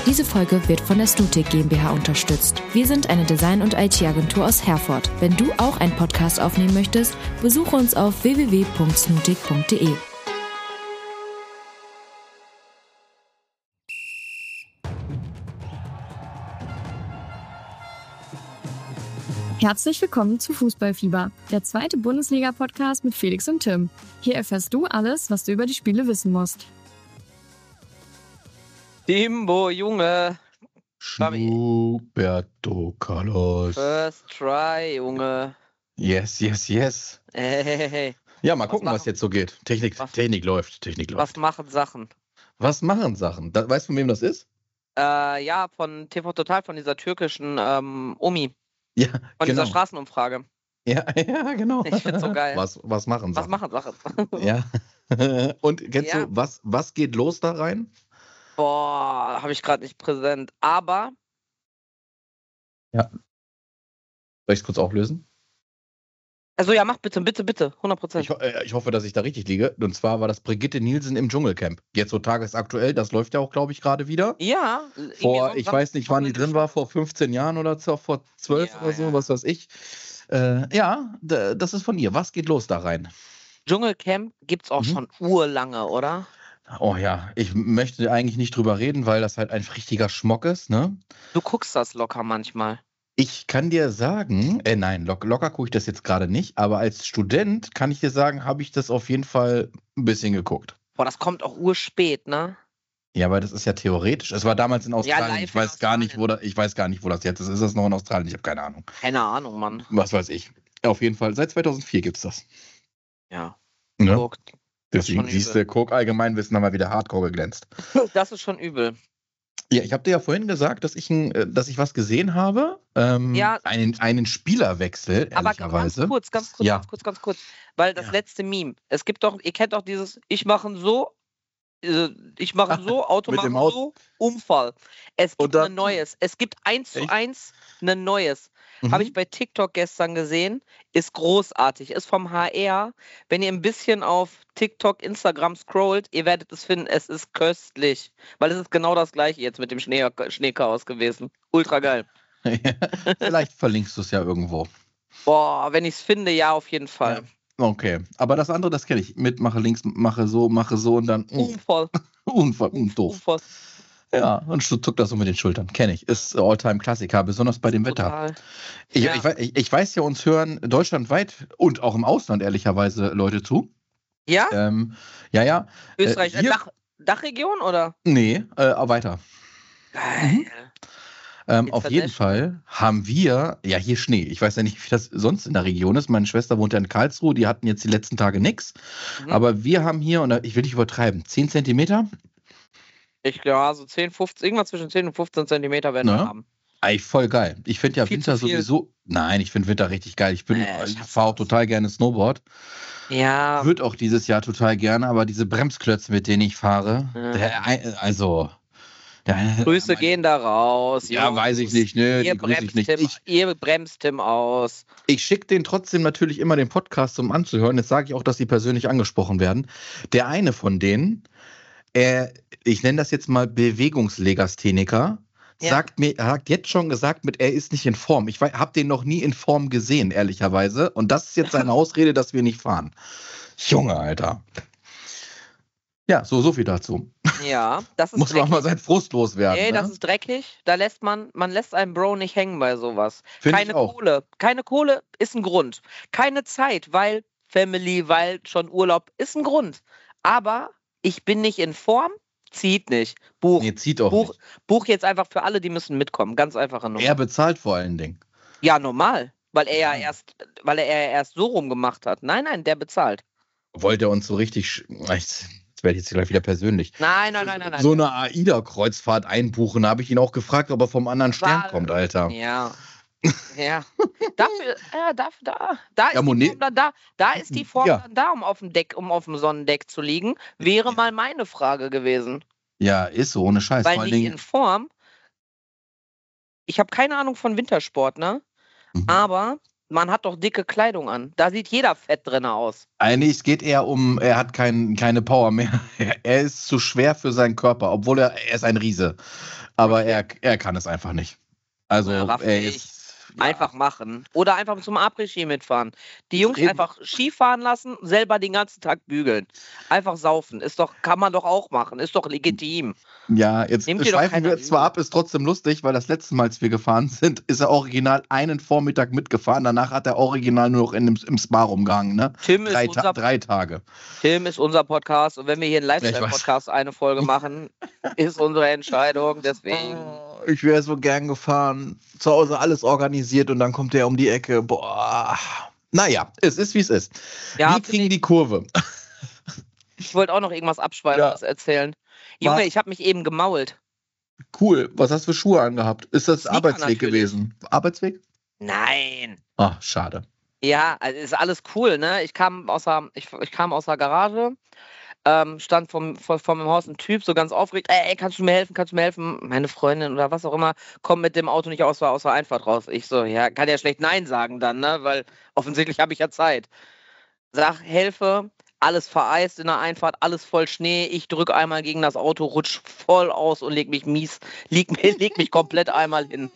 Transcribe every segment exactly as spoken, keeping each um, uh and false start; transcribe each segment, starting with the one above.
Diese Folge wird von der Stutic GmbH unterstützt. Wir sind eine Design- und I T-Agentur aus Herford. Wenn du auch einen Podcast aufnehmen möchtest, besuche uns auf w w w punkt snutic punkt de. Herzlich willkommen zu Fußballfieber, der zweite Bundesliga-Podcast mit Felix und Tim. Hier erfährst du alles, was du über die Spiele wissen musst. Timbo, Junge. Roberto Carlos. First try, Junge. Yes, yes, yes. Hey, hey, hey. Ja, mal Was gucken, machen- was jetzt so geht. Technik, Was- Technik läuft, Technik läuft. Was machen Sachen? Was machen Sachen? Da, weißt du, von wem das ist? Äh, ja, von T V Total, von dieser türkischen ähm, Omi, Ja, von genau. dieser Straßenumfrage. Ja, ja, genau. Ich find's so geil. Was, was machen Was Sachen? machen Sachen? Ja. Und kennst Ja. du, was, was geht los da rein? Boah, habe ich gerade nicht präsent. Aber, Soll ich es kurz auflösen? also ja, mach bitte, bitte, bitte, hundert Prozent. Ich, ho- äh, ich hoffe, dass ich da richtig liege. Und zwar war das Brigitte Nielsen im Dschungelcamp. Jetzt so tagesaktuell, das läuft ja auch, glaube ich, gerade wieder. Ja. irgendwie Vor, so ich was- weiß nicht, wann die drin war, vor fünfzehn Jahren oder so, vor zwölf Ja, oder so, ja. was weiß ich. Äh, ja, d- das ist von ihr. Was geht los da rein? Dschungelcamp gibt's auch Mhm. schon urlange, oder? Oh ja, ich möchte eigentlich nicht drüber reden, weil das halt ein richtiger Schmock ist, ne? Du guckst das locker manchmal. Ich kann dir sagen, äh, nein, lock, locker gucke ich das jetzt gerade nicht, aber als Student kann ich dir sagen, habe ich das auf jeden Fall ein bisschen geguckt. Boah, das kommt auch urspät, ne? Ja, aber das ist ja theoretisch. Es war damals in Australien. live ich in weiß gar nicht, wo Australien. da, ich weiß gar nicht, wo das jetzt ist. Ist das noch in Australien? Ich habe keine Ahnung. Keine Ahnung, Mann. Was weiß ich. Auf jeden Fall, seit zweitausendvier gibt es das. Ja, Ne? guckt. Deswegen schon siehst übel. du, Coke Allgemeinwissen haben wir wieder hardcore geglänzt. Das ist schon übel. Ja, ich habe dir ja vorhin gesagt, dass ich, ein, äh, dass ich was gesehen habe. Ähm, Ja. einen, einen Spielerwechsel, Aber ganz ehrlicherweise. kurz, ganz kurz, Ja. ganz kurz, ganz kurz. Weil das Ja. letzte Meme, es gibt doch, ihr kennt doch dieses, ich mache so, äh, ich mache so, Auto Mit mache dem Haus- so, Unfall. Es Und gibt dann- ein neues. Es gibt eins zu Echt? eins ein neues. Mhm. Habe ich bei TikTok gestern gesehen. Ist großartig. Ist vom H R. Wenn ihr ein bisschen auf TikTok, Instagram scrollt, ihr werdet es finden. Es ist köstlich. Weil es ist genau das gleiche jetzt mit dem Schnee, Schneechaos gewesen. Ultra geil. Vielleicht verlinkst du es ja irgendwo. Boah, wenn ich es finde, ja, auf jeden Fall. Okay, aber das andere, das kenne ich. Mit mache links, mache so, mache so und dann uh, Unfall. Unfall, uh, doof. Unfall. Ja, und so zuckt das so mit den Schultern. Kenne ich. Ist Alltime-Klassiker, besonders bei dem Wetter. Total. Ich, Ja. ich, wei- ich, ich weiß ja, uns hören deutschlandweit und auch im Ausland ehrlicherweise Leute zu. Ja? Ähm, ja, ja. Österreich, äh, äh, hier- Dach, Dachregion oder? Nee, äh, aber weiter. Geil. Ähm, auf jeden International. Fall haben wir, ja, hier Schnee. Ich weiß ja nicht, wie das sonst in der Region ist. Meine Schwester wohnt ja in Karlsruhe, die hatten jetzt die letzten Tage nichts. Mhm. Aber wir haben hier, und ich will nicht übertreiben, zehn Zentimeter. Ich glaube, so zehn, fünfzehn, irgendwas zwischen zehn und fünfzehn Zentimeter werden wir Na? haben. Eigentlich voll geil. Ich finde ja Viel Winter zu viel. sowieso. Nein, ich finde Winter richtig geil. Ich, bin, Nee, ich ich hasse fahre auch das. total gerne Snowboard. Ja, Wird auch dieses Jahr total gerne, aber diese Bremsklötze, mit denen ich fahre, Ja. der, also. Der, Grüße mein- gehen da raus. Ja, Jungs. weiß ich nicht, ne? Ihr Die grüße ich bremst, nicht. Tim, Ich, ihr bremst Tim aus. ich schicke denen trotzdem natürlich immer den Podcast, um anzuhören. Jetzt sage ich auch, dass sie persönlich angesprochen werden. Der eine von denen, er, ich nenne das jetzt mal Bewegungslegastheniker, Ja. sagt mir, er hat jetzt schon gesagt, mit er ist nicht in Form. Ich habe den noch nie in Form gesehen, ehrlicherweise. Und das ist jetzt seine Ausrede, dass wir nicht fahren. Junge, Alter. Ja, so, so viel dazu. Ja, das ist Muss man dreckig. mal seinen Frust loswerden. Ey, das ne? ist dreckig. Da lässt man, man lässt einen Bro nicht hängen bei sowas. Find Keine ich auch. Kohle. Keine Kohle ist ein Grund. Keine Zeit, weil Family, weil schon Urlaub ist ein Grund. Aber ich bin nicht in Form, zieht nicht. Buch. Nee, zieht auch Buch, nicht. Buch jetzt einfach für alle, die müssen mitkommen. Ganz einfache Nummer. Er bezahlt vor allen Dingen. Ja, normal. Weil er ja Ja. erst, weil er ja erst so rum gemacht hat. Nein, nein, der bezahlt. Wollte er uns so richtig. sch- Jetzt werde ich jetzt gleich wieder persönlich. Nein, nein, nein, nein, nein. So eine AIDA-Kreuzfahrt einbuchen. Da habe ich ihn auch gefragt, ob er vom anderen Stern War- kommt, Alter. Ja. Ja. Dafür, ja, dafür, da, da ist Ja, die Monet- Form dann da. Da ist die Form Ja. dann da, um auf dem Deck, um auf dem Sonnendeck zu liegen. Wäre mal meine Frage gewesen. Ja, ist so, ohne Scheiß. Weil Vor allen nicht Dingen, in Form. Ich habe keine Ahnung von Wintersport, ne? Mhm. Aber man hat doch dicke Kleidung an. Da sieht jeder fett drin aus. eigentlich, es geht eher um, er hat kein, keine Power mehr. Er ist zu schwer für seinen Körper, obwohl er, er ist ein Riese. Aber er, er kann es einfach nicht. Also Ja, raff er ich. ist ja, Einfach machen. Oder einfach zum Après-Ski mitfahren. Die Jungs Reden- einfach Ski fahren lassen, selber den ganzen Tag bügeln. Einfach saufen. Ist doch, kann man doch auch machen. Ist doch legitim. Ja, jetzt Nehmt dir doch schweifen keiner wir jetzt zwar übel. ab, ist trotzdem lustig, weil das letzte Mal, als wir gefahren sind, ist er original einen Vormittag mitgefahren. Danach hat er original nur noch in dem, im Spa rumgehangen, ne? Tim ist, Drei, Ta unser, drei Tage. Tim ist unser Podcast und wenn wir hier einen Ja, ich Lifestyle-Podcast eine Folge machen, ist unsere Entscheidung. Deswegen. Ich wäre so gern gefahren, zu Hause alles organisiert und dann kommt der um die Ecke. Boah. Naja, es ist wie es ist. Ja, Wie kriegen die Kurve? ich wollte auch noch irgendwas Abschweiferes erzählen. Junge, War- ich habe mich eben gemault. Cool. Was hast du für Schuhe angehabt? Ist das Sneaker Arbeitsweg natürlich. gewesen? Arbeitsweg? Nein. Ach, schade. Ja, also ist alles cool, ne? Ich kam aus der, ich, ich kam aus der Garage, ähm, stand vom, vor, vor meinem Haus ein Typ, so ganz aufgeregt, ey, kannst du mir helfen, kannst du mir helfen? Meine Freundin oder was auch immer, kommt mit dem Auto nicht aus der, aus der Einfahrt raus. Ich so, ja, kann ja schlecht Nein sagen dann, ne? Weil offensichtlich habe ich ja Zeit. Sag, helfe, alles vereist in der Einfahrt, alles voll Schnee, ich drücke einmal gegen das Auto, rutsch voll aus und leg mich mies, leg, mich- leg mich komplett einmal hin.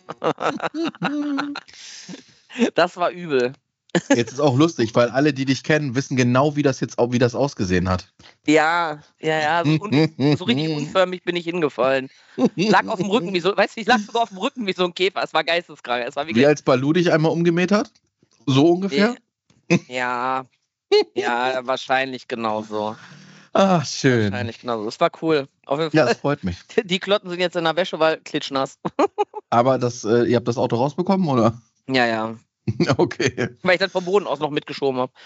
Das war übel. Jetzt ist auch lustig, weil alle, die dich kennen, wissen genau, wie das jetzt auch, wie das ausgesehen hat. Ja, ja, ja, so, un so richtig unförmig bin ich hingefallen. Lag auf dem Rücken wie so, weißt du, ich lag sogar auf dem Rücken wie so ein Käfer. Es war geisteskrank. Es war Wie wirklich, als Balu dich einmal umgemäht hat? So ungefähr? ja, ja, wahrscheinlich genauso. Ah, schön. Wahrscheinlich genauso. Es war cool. Auf jeden Ja, Fall. das freut mich. Die Klotten sind jetzt in der Wäsche, weil klitschnass. Aber das, äh, ihr habt das Auto rausbekommen, oder? Ja, ja. Okay. Weil ich das vom Boden aus noch mitgeschoben habe.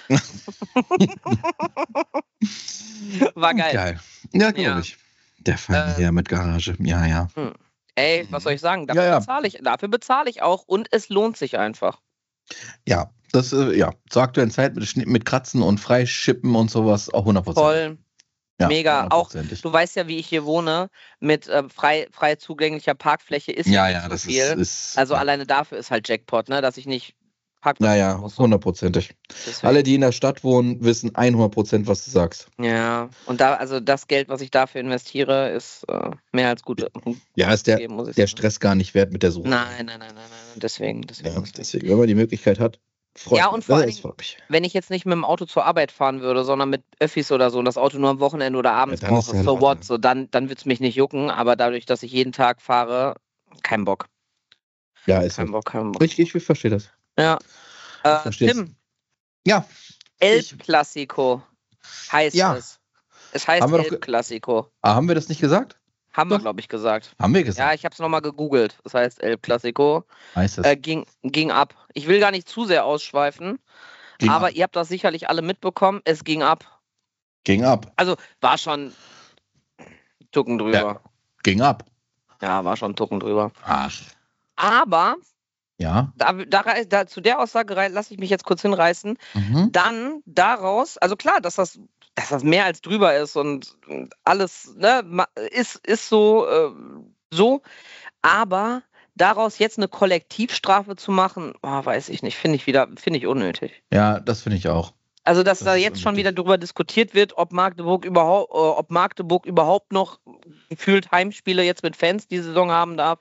War geil. Geil. Ja, glaube Ja. ich. Der feine Äh, Herr mit Garage. Ja, ja. Ey, was soll ich sagen? Dafür Ja, ja. bezahle ich, dafür bezahle ich auch und es lohnt sich einfach. Ja, das, äh, ja, zur aktuellen Zeit mit, Schnitt- mit Kratzen und Freischippen und sowas auch hundert Prozent. Voll. Ja, Mega. Auch, hundertprozentig. du weißt ja, wie ich hier wohne, mit äh, frei, frei zugänglicher Parkfläche ist Ja, nicht ja, so das viel. ist, ist. Also ja. alleine dafür ist halt Jackpot, ne, dass ich nicht Parkplatz Ja, ja, machen muss. hundertprozentig. Deswegen. Alle, die in der Stadt wohnen, wissen hundert Prozent, was du sagst. Ja, und da, also das Geld, was ich dafür investiere, ist äh, mehr als gut. Ja, ist der, gegeben, muss ich der sagen. Stress gar nicht wert mit der Suche. Nein, nein, nein, nein, nein. Deswegen, deswegen. Ja, deswegen, wenn man die Möglichkeit hat, freut Ja, mich. und vor Ja, allen das Dingen- freut mich. Wenn ich jetzt nicht mit dem Auto zur Arbeit fahren würde, sondern mit Öffis oder so und das Auto nur am Wochenende oder abends Ja, dann ist brauche, ja so Latte. what, so dann, dann würde es mich nicht jucken, aber dadurch, dass ich jeden Tag fahre, kein Bock. Ja, ist Kein so. Bock, kein Bock. Ich, ich, ich verstehe das. Ja. Äh, versteh's. Tim, Ja, El Ich- Clasico heißt Ja. es. Es heißt Haben wir doch El ge- Clasico. ah, haben wir das nicht gesagt? Haben wir, Doch. glaube ich, gesagt. Haben wir Ja, gesagt. ich habe es nochmal gegoogelt. Das heißt El Clasico. Heißt es. Äh, ging, ging ab. Ich will gar nicht zu sehr ausschweifen, ging, aber ab. ihr habt das sicherlich alle mitbekommen. Es ging ab. ging ab. Also war schon ein Tucken drüber. Ging ab. Ja, war schon ein Tucken drüber. Ach. Aber Ja. da, da, da, zu der Aussage lasse ich mich jetzt kurz hinreißen. Mhm. Dann daraus, also klar, dass das, dass das mehr als drüber ist und alles ne, ma- ist, ist so, äh, so, aber daraus jetzt eine Kollektivstrafe zu machen, oh, weiß ich nicht, finde ich wieder, finde ich unnötig. Ja, das finde ich auch. Also, dass Das da ist jetzt schon unnötig. wieder darüber diskutiert wird, ob Magdeburg überhaupt, äh, ob Magdeburg überhaupt noch gefühlt Heimspiele jetzt mit Fans die Saison haben darf,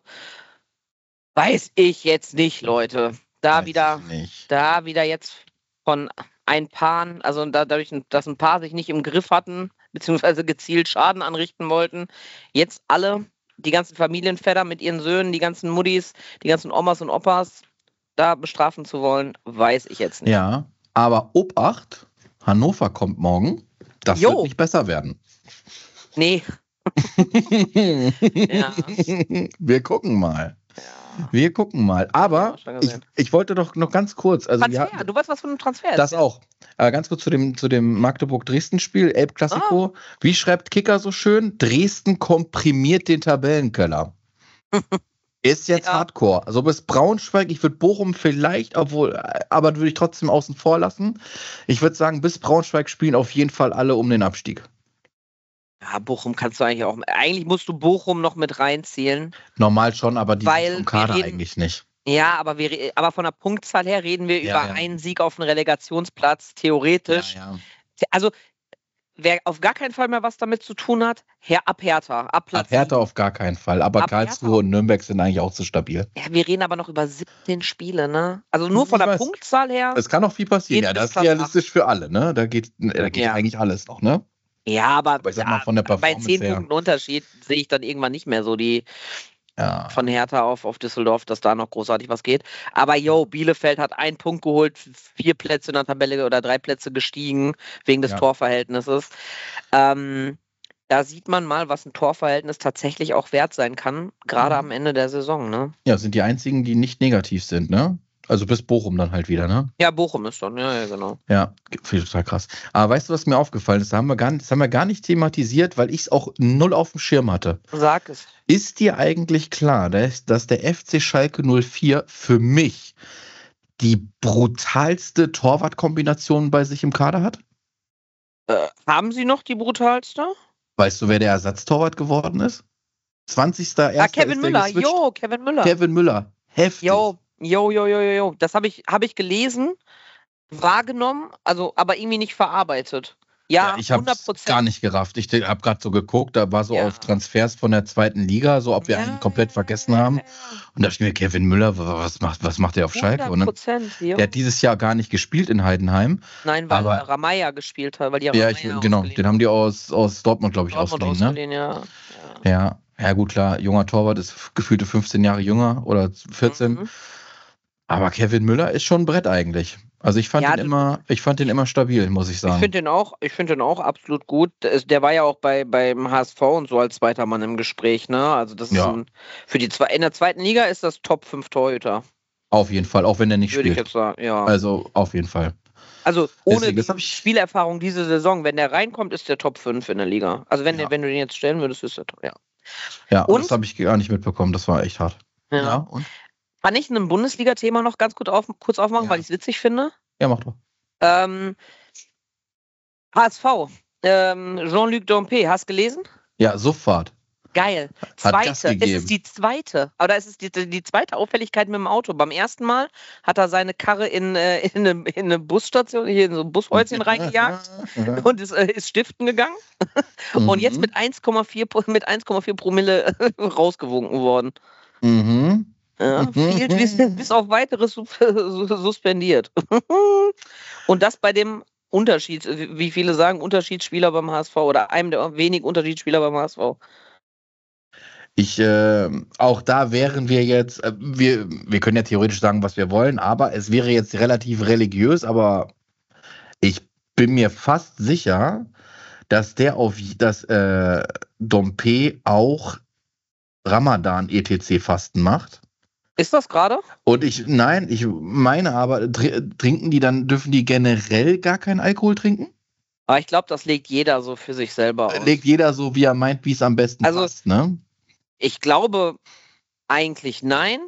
weiß ich jetzt nicht, Leute. Da Weiß wieder, ich nicht. da wieder jetzt von ein Paar, also da, dadurch, dass ein Paar sich nicht im Griff hatten, beziehungsweise gezielt Schaden anrichten wollten, jetzt alle, die ganzen Familienväter mit ihren Söhnen, die ganzen Muddis, die ganzen Omas und Opas, da bestrafen zu wollen, weiß ich jetzt nicht. Ja, aber Obacht, Hannover kommt morgen. Das Jo. wird nicht besser werden. Nee. Ja. Wir gucken mal. Ja. Wir gucken mal. Aber Ja, schon ich, gesehen. ich wollte doch noch ganz kurz. Also wir Transfer, hatten- du weißt was von einem Transfer das ist. auch. Äh, ganz kurz zu dem, zu dem Magdeburg-Dresden-Spiel, Elb-Klassiko. Wie schreibt Kicker so schön? Dresden komprimiert den Tabellenkeller. Ist jetzt Ja. Hardcore. Also bis Braunschweig, ich würde Bochum vielleicht, obwohl, äh, aber würde ich trotzdem außen vor lassen. Ich würde sagen, bis Braunschweig spielen auf jeden Fall alle um den Abstieg. Ja, Bochum kannst du eigentlich auch. Eigentlich musst du Bochum noch mit reinzählen. Normal schon, aber die Weil sind vom Kader wir reden- eigentlich nicht. Ja, aber, wir, re- aber von der Punktzahl her reden wir Ja, über ja. einen Sieg auf einen Relegationsplatz, theoretisch. Ja, ja. Also, wer auf gar keinen Fall mehr was damit zu tun hat, Her ab Hertha. Ab, Platz Ab Hertha auf gar keinen Fall. Aber ab Karlsruhe Hertha. und Nürnberg sind eigentlich auch zu stabil. Ja, wir reden aber noch über siebzehn Spiele, ne? Also nur von Ich der weiß. Punktzahl her. Es kann auch viel passieren. Geht Ja, bis das ist Platz realistisch für alle, ne? Da geht, da geht Ja. eigentlich alles noch, ne? Ja, aber, Aber ich sag mal, ja, von der bei Performance zehn her. Punkten Unterschied sehe ich dann irgendwann nicht mehr so die Ja. von Hertha auf, auf Düsseldorf, dass da noch großartig was geht. Aber yo, Bielefeld hat einen Punkt geholt, vier Plätze in der Tabelle oder drei Plätze gestiegen wegen des Ja. Torverhältnisses. Ähm, da sieht man mal, was ein Torverhältnis tatsächlich auch wert sein kann, gerade Mhm. am Ende der Saison, ne? Ja, sind die einzigen, die nicht negativ sind, ne? Also bis Bochum dann halt wieder, ne? Ja, Bochum ist dann, ja, ja, genau. Ja, finde ich total krass. Aber weißt du, was mir aufgefallen ist? Das haben wir gar nicht, das haben wir gar nicht thematisiert, weil ich es auch null auf dem Schirm hatte. Sag es. Ist dir eigentlich klar, dass, dass der F C Schalke null vier für mich die brutalste Torwartkombination bei sich im Kader hat? Äh, haben sie noch die brutalste? Weißt du, wer der Ersatztorwart geworden ist? zwanzigster Ah, Erster Kevin ist der Müller. geswitcht. Jo, Kevin Müller. Kevin Müller. Heftig. Jo, jo, jo, jo, jo, jo. Das habe ich, hab ich gelesen, wahrgenommen, also aber irgendwie nicht verarbeitet. Ja, Ja, ich habe hundert gar Prozent. nicht gerafft. Ich habe gerade so geguckt, da war so Ja. auf Transfers von der zweiten Liga, so ob wir einen komplett vergessen haben. Und da dachte ich mir, Kevin Müller, was macht, was macht der auf Schalke? Und hundert dann, Prozent, jo. der hat dieses Jahr gar nicht gespielt in Heidenheim. Nein, weil aber- Ramaya gespielt hat, weil die Ja, ich, Ramaya genau, ausgeliehen den haben die aus, aus Dortmund, glaube ich, Dortmund ausgeliehen. Ne? ausgeliehen, ja. ja. Ja. ja, gut, klar, junger Torwart ist gefühlte fünfzehn Jahre jünger oder vierzehn. Mhm. Aber Kevin Müller ist schon ein Brett eigentlich. Also ich fand Ja, ihn du- immer, ich fand ihn immer stabil, muss ich Ich sagen. finde den auch, ich finde den auch absolut gut. Der ist- Der war ja auch bei beim H S V und so als zweiter Mann im Gespräch, ne? Also das Ja. ist ein, für die zwei in der zweiten Liga ist das Top fünf Torhüter, Auf jeden Fall, auch wenn er nicht würde ich spielt. jetzt sagen. Ja. Also auf jeden Fall. Also ohne Deswegen, das die hab ich- Spielerfahrung diese Saison, wenn der reinkommt, ist der Top fünf in der Liga. Also wenn, Ja. der, wenn du den jetzt stellen würdest, ist der Top, ja. Ja, Und? das habe ich gar nicht mitbekommen. Das war echt hart. ja. und? Kann ich ein Bundesliga-Thema noch ganz gut auf, kurz aufmachen, Ja. weil ich es witzig finde? Ja, mach doch. Ähm, H S V, ähm, Jean-Luc Dompe, hast du gelesen? Ja, sofort. Geil. Hat Gas Zweite. Es gegeben. ist die zweite. Aber es ist die, die zweite Auffälligkeit mit dem Auto. Beim ersten Mal hat er seine Karre in, äh, in, eine, in eine Busstation, hier in so ein Bushäuschen reingejagt und ist, äh, ist stiften gegangen. Und jetzt mit eins Komma vier Pro- mit eins Komma vier Promille rausgewunken worden. Mhm. Ja, Mhm. viel, bis, bis auf weiteres sus- suspendiert. Und das bei dem Unterschied, wie viele sagen, Unterschiedsspieler beim H S V oder einem der wenigen Unterschiedsspieler beim H S V. Ich, äh, auch da wären wir jetzt, äh, wir, wir können ja theoretisch sagen, was wir wollen, aber es wäre jetzt relativ religiös, aber ich bin mir fast sicher, dass der auf, dass äh, Dompe auch Ramadan-E T C-Fasten macht. Ist das gerade? Und ich, nein, ich meine aber, tr- trinken die dann, dürfen die generell gar keinen Alkohol trinken? Aber ich glaube, das legt jeder so für sich selber aus. Legt jeder so, wie er meint, wie es am besten Also- passt, ne? Ich glaube eigentlich nein.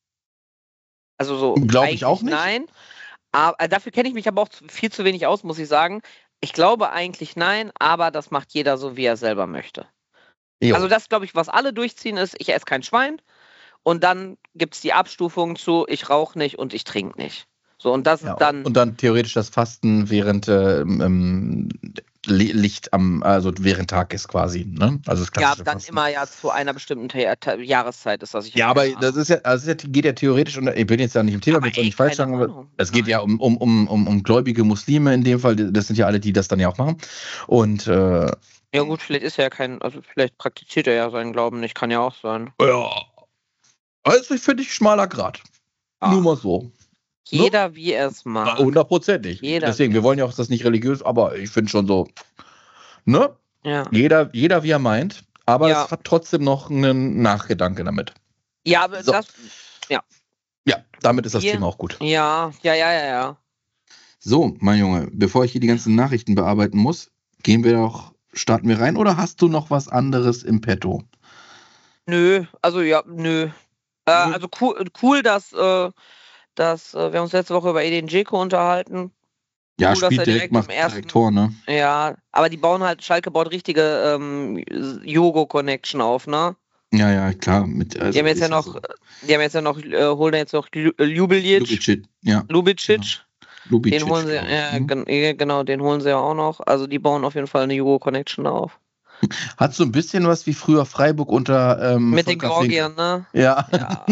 Also so. Glaube ich eigentlich auch nicht. Nein. Aber äh, dafür kenne ich mich aber auch zu- viel zu wenig aus, muss ich sagen. Ich glaube eigentlich nein, aber das macht jeder so, wie er selber möchte. Jo. Also das, glaube ich, was alle durchziehen, ist, ich esse kein Schwein. Und dann gibt es die Abstufung zu, ich rauche nicht und ich trinke nicht. So, und das Ja, ist dann. und dann theoretisch das Fasten während äh, ähm, Li- Licht am, also während Tag ist quasi, ne? Also das ja, klassische dann Fasten. immer ja zu einer bestimmten Ta- Ta- Jahreszeit ist das. Ich Ja, hab aber keine das Ahnung. ist ja, also es geht ja theoretisch, und ich bin jetzt ja nicht im Thema, Aber will es auch ey, nicht falsch keine sagen, aber Ahnung. es geht Nein. ja um, um, um, um, um gläubige Muslime in dem Fall, das sind ja alle, die das dann ja auch machen. Und äh, Ja gut, vielleicht ist er ja kein, also vielleicht praktiziert er ja seinen Glauben nicht, kann ja auch sein. ja, also ich finde ich schmaler Grad. Ah. Nur mal so. Jeder wie er es macht. Hundertprozentig. Jeder Deswegen, wir wollen ja auch das nicht religiös, aber ich finde schon so, ne? Ja. Jeder, jeder wie er meint, aber Ja. es hat trotzdem noch einen Nachgedanke damit. Ja, aber So. das. Ja, damit ist das Hier- Thema auch gut. Ja, ja, ja, ja, ja. So, mein Junge, bevor ich hier die ganzen Nachrichten bearbeiten muss, gehen wir doch, starten wir rein, oder hast du noch was anderes im Petto? Nö, also ja, nö. Äh, Nö. also cool, cool dass, äh, dass äh, wir uns letzte Woche über Edin Dzeko unterhalten. Ja, Cool, dass er spielt direkt, direkt macht im ersten- direkt Tor, ne? Ja, aber die bauen halt, Schalke baut richtige ähm, Jogo-Connection auf, ne? Ja, ja, klar. Mit, also Die haben jetzt ja ist noch, so. die haben jetzt ja noch, äh, holen jetzt noch Lju- äh, Ljubeljic, Ljubicic, ja. Lubicic. Lubicic, Den holen sie, glaub ich. ja, Mhm. gen- ja, genau, den holen sie ja auch noch. Also die bauen auf jeden Fall eine Jugo-Connection da auf. Hat so ein bisschen was wie früher Freiburg unter ähm, Mit den Volker Finke. Georgiern, ne? Ja. Ja.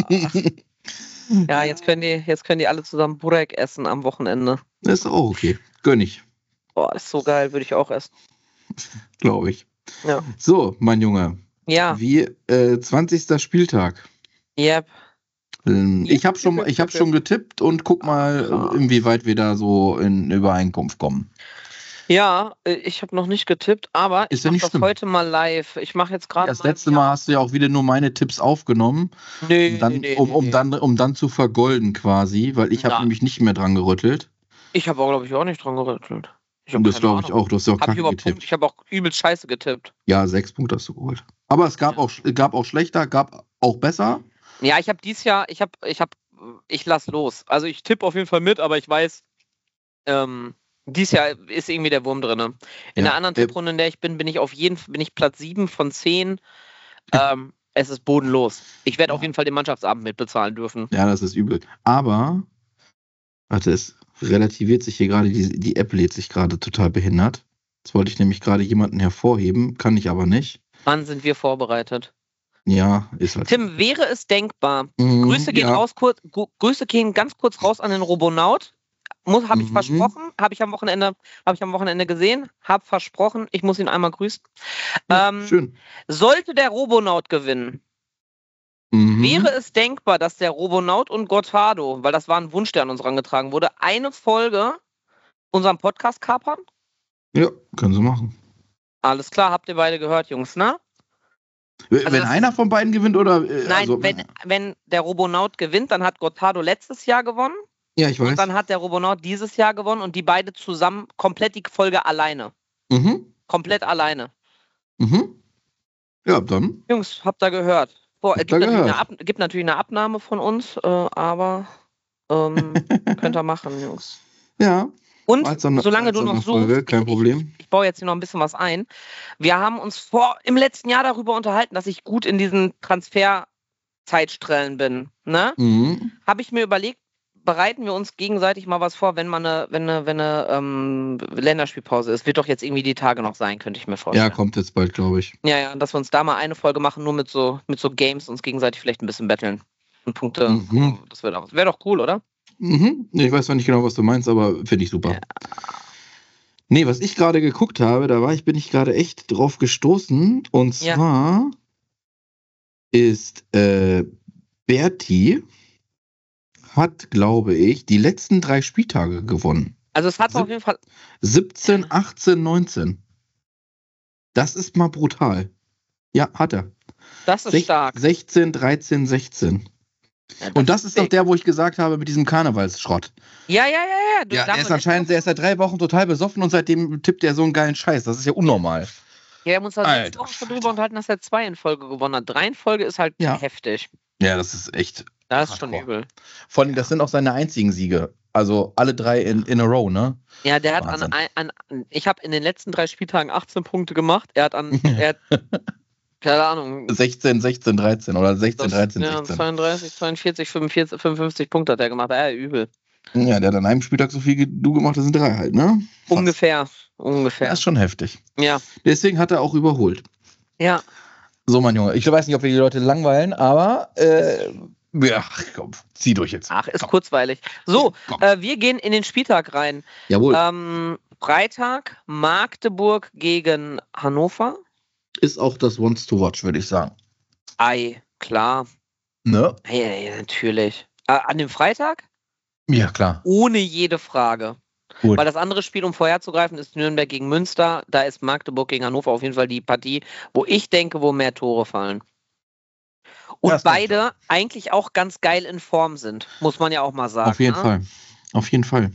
Ja, jetzt können die, jetzt können die alle zusammen Burek essen am Wochenende. Das ist auch okay. Gönn ich, Boah, ist so geil, würde ich auch essen. glaube ich. Ja. So, mein Junge. Ja, Wie äh, zwanzigster Spieltag. yep. Ähm, Ja, ich habe schon, ich hab schon getippt und guck mal, Krass. äh, inwieweit wir da so in Übereinkunft kommen. Ja, äh, ich habe noch nicht getippt, aber Ist ich ja mache nicht das schlimm. heute mal live. Ich mache jetzt gerade Das mal letzte hier- Mal hast du ja auch wieder nur meine Tipps aufgenommen, Nee, um dann, nee, nee, um, um nee. dann, um dann zu vergolden quasi, weil ich habe Na. nämlich nicht mehr dran gerüttelt. Ich habe auch, glaube ich, auch nicht dran gerüttelt. Ich Und habe das glaube ich auch. Du hast ja auch Hab ich kacke überhaupt Punkt, getippt. ich habe auch übelst scheiße getippt. Ja, sechs Punkte hast du geholt. Aber es gab, Ja. auch, gab auch schlechter, gab auch besser. Ja, ich habe dieses Jahr, ich habe, ich habe, ich lass los. Also ich tippe auf jeden Fall mit, aber ich weiß, ähm, dieses Jahr ist irgendwie der Wurm drin. In Ja, der anderen äh, Tipprunde, in der ich bin, bin ich auf jeden Fall, bin ich Platz sieben von zehn. Ähm, es ist bodenlos. Ich werde auf jeden Fall den Mannschaftsabend mitbezahlen dürfen. Ja, das ist übel. Aber, warte, es relativiert sich hier gerade, die, die App lädt sich gerade total behindert. Jetzt wollte ich nämlich gerade jemanden hervorheben, kann ich aber nicht. Wann sind wir vorbereitet? Ja, ist halt. Tim, wäre es denkbar? Mhm, Grüße gehen ja. raus, kurz, Gu- Grüße gehen ganz kurz raus an den Robonaut. Muss, habe ich Mhm. versprochen, habe ich am Wochenende, habe ich am Wochenende gesehen, habe versprochen, ich muss ihn einmal grüßen. Ja, ähm, schön. Sollte der Robonaut gewinnen, Mhm. wäre es denkbar, dass der Robonaut und Gotthardo, weil das war ein Wunsch, der an uns herangetragen wurde, eine Folge unserem Podcast kapern? Ja, können sie machen. Alles klar, habt ihr beide gehört, Jungs, ne? Wenn das einer von beiden gewinnt oder. Äh, Nein, also, wenn, wenn der Robonaut gewinnt, dann hat Gotthardo letztes Jahr gewonnen. Ja, ich weiß. Und dann hat der Robonaut dieses Jahr gewonnen und die beide zusammen komplett die Folge alleine. Mhm. Komplett alleine. Mhm. Ja, dann. Jungs, habt ihr gehört. Boah, es Habt gibt ihr natürlich, gehört. eine Ab gibt natürlich eine Abnahme von uns, äh, aber ähm, könnt ihr machen, Jungs. Ja. Und als Sonder- solange als du noch Sonderfolge, suchst, kein ich, Problem. Ich, ich baue jetzt hier noch ein bisschen was ein. Wir haben uns vor im letzten Jahr darüber unterhalten, dass ich gut in diesen Transferzeitstrellen bin. Ne? Mhm. Habe ich mir überlegt, bereiten wir uns gegenseitig mal was vor, wenn man eine, wenn eine, wenn eine ähm, Länderspielpause ist. Wird doch jetzt irgendwie die Tage noch sein, könnte ich mir vorstellen. Ja, kommt jetzt bald, glaube ich. Ja, ja, dass wir uns da mal eine Folge machen, nur mit so, mit so Games, uns gegenseitig vielleicht ein bisschen betteln. Und Punkte. Mhm. Das wäre doch, wär doch cool, oder? Mhm. Ich weiß zwar nicht genau, was du meinst, aber finde ich super. Ja. Nee, was ich gerade geguckt habe, da war ich, bin ich gerade echt drauf gestoßen. Und Ja. zwar ist äh, Berti hat, glaube ich, die letzten drei Spieltage gewonnen. Also es hat Sieb- auf jeden Fall. siebzehn, achtzehn, neunzehn. Das ist mal brutal. Ja, hat er. Das ist Sech- stark. sechzehn, dreizehn, sechzehn. Ja, Und das ist doch dick. der, wo ich gesagt habe mit diesem Karnevalsschrott. Ja, ja, ja, ja. Du, Ja, da der ist haben wir anscheinend, der ist seit drei Wochen total besoffen und seitdem tippt er so einen geilen Scheiß. Das ist ja unnormal. letzte- Ja, wir haben uns da letzte Alter Woche schon Schwede. drüber unterhalten, dass er zwei in Folge gewonnen hat. Drei in Folge ist halt Ja. heftig. Ja, das ist echt. Das ist schon Hardcore. übel. Vor allem, das sind auch seine einzigen Siege. Also alle drei in, in a row, ne? Ja, der hat an, Wahnsinn. an, an ich habe in den letzten drei Spieltagen achtzehn Punkte gemacht. Er hat an, er hat, keine Ahnung, sechzehn, sechzehn, dreizehn oder sechzehn, das- dreizehn, ja, sechzehn. zweiunddreißig, zweiundvierzig, fünfundvierzig, fünfundfünfzig Punkte hat er gemacht. Ja, übel. Ja, der hat an einem Spieltag so viel wie du gemacht hast, sind drei halt, ne? Fast. Ungefähr, ungefähr. Das ist schon heftig. Ja, Deswegen hat er auch überholt. ja. So, mein Junge. Ich weiß nicht, ob wir die Leute langweilen, aber äh, ja, komm, zieh durch jetzt. Ach, ist Komm. kurzweilig. So, Komm. äh, wir gehen in den Spieltag rein. Jawohl. Ähm, Freitag, Magdeburg gegen Hannover. Ist auch das Once to Watch, würde ich sagen. Ei, klar. Ne? Ja, ja, ja, natürlich. Äh, an dem Freitag? Ja, klar. Ohne jede Frage. Gut. Weil das andere Spiel, um vorherzugreifen, ist Nürnberg gegen Münster. Da ist Magdeburg gegen Hannover auf jeden Fall die Partie, wo ich denke, wo mehr Tore fallen. Und Das denke ich beide eigentlich auch ganz geil in Form sind, muss man ja auch mal sagen. Auf jeden ne? Fall. Auf jeden Fall.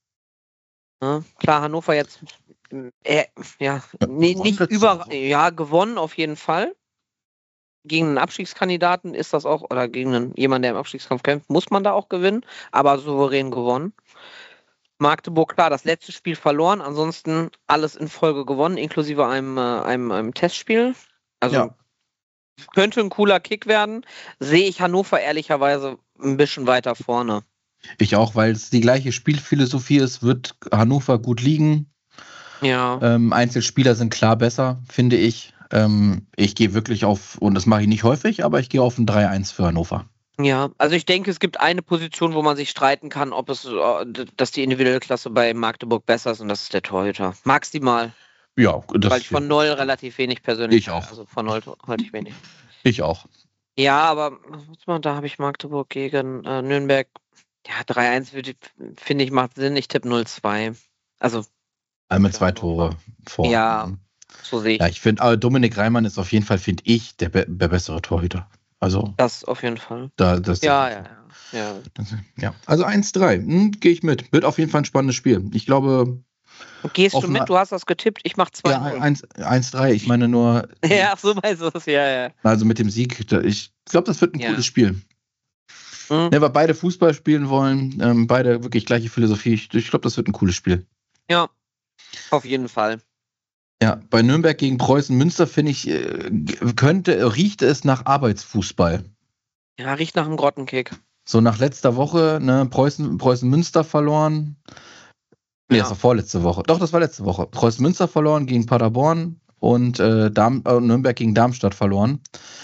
Ne? Klar, Hannover jetzt äh, ja, nee, nicht letzte über, Woche. ja, gewonnen auf jeden Fall. Gegen einen Abstiegskandidaten ist das auch, oder gegen einen, jemanden, der im Abstiegskampf kämpft, muss man da auch gewinnen, aber souverän gewonnen. Magdeburg, klar, das letzte Spiel verloren, ansonsten alles in Folge gewonnen, inklusive einem, äh, einem, einem Testspiel. Also Ja. könnte ein cooler Kick werden. Sehe ich Hannover ehrlicherweise ein bisschen weiter vorne. Ich auch, weil es die gleiche Spielphilosophie ist, wird Hannover gut liegen. Ja. Ähm, Einzelspieler sind klar besser, finde ich. Ähm, ich gehe wirklich auf, und das mache ich nicht häufig, aber ich gehe auf ein drei eins für Hannover. Ja, also ich denke, es gibt eine Position, wo man sich streiten kann, ob es, äh, dass die individuelle Klasse bei Magdeburg besser ist, und das ist der Torhüter. Magst du die mal? Ja, das Weil ich von Noll relativ wenig persönlich. Ich auch. Also von Noll halte ich wenig. Ich auch. Ja, aber was mal, da habe ich Magdeburg gegen äh, Nürnberg. Ja, drei eins würde- finde ich macht Sinn. Ich tippe null zwei. Also Einmal für zwei Hannover. Tore vor. Ja, so sehe ich Ja, ich finde, aber Dominik Reimann ist auf jeden Fall, finde ich, der, be der bessere Torhüter. Also, das auf jeden Fall. da, das Ja, ja, ja. ja. Das, ja. Also eins drei, hm, gehe ich mit. Wird auf jeden Fall ein spannendes Spiel. Ich glaube, Gehst du Offen- mit? Du hast das getippt. Ich mache zwei ja, null. eins drei. Ich meine nur, Ja, ach so meinst du das. Ja, ja. also mit dem Sieg, da- ich glaube, das wird ein Ja. cooles Spiel. Mhm. Ne, weil beide Fußball spielen wollen, ähm, beide wirklich gleiche Philosophie. Ich, ich glaube, das wird ein cooles Spiel. Ja, auf jeden Fall. Ja, bei Nürnberg gegen Preußen Münster, finde ich, äh, könnte, riecht es nach Arbeitsfußball. Ja, riecht nach einem Grottenkick. So nach letzter Woche, ne, Preußen, Preußen Münster verloren. Nee, Ja. das war vorletzte Woche. Doch, das war letzte Woche. Preußen Münster verloren gegen Paderborn und äh, Darm, äh, Nürnberg gegen Darmstadt verloren.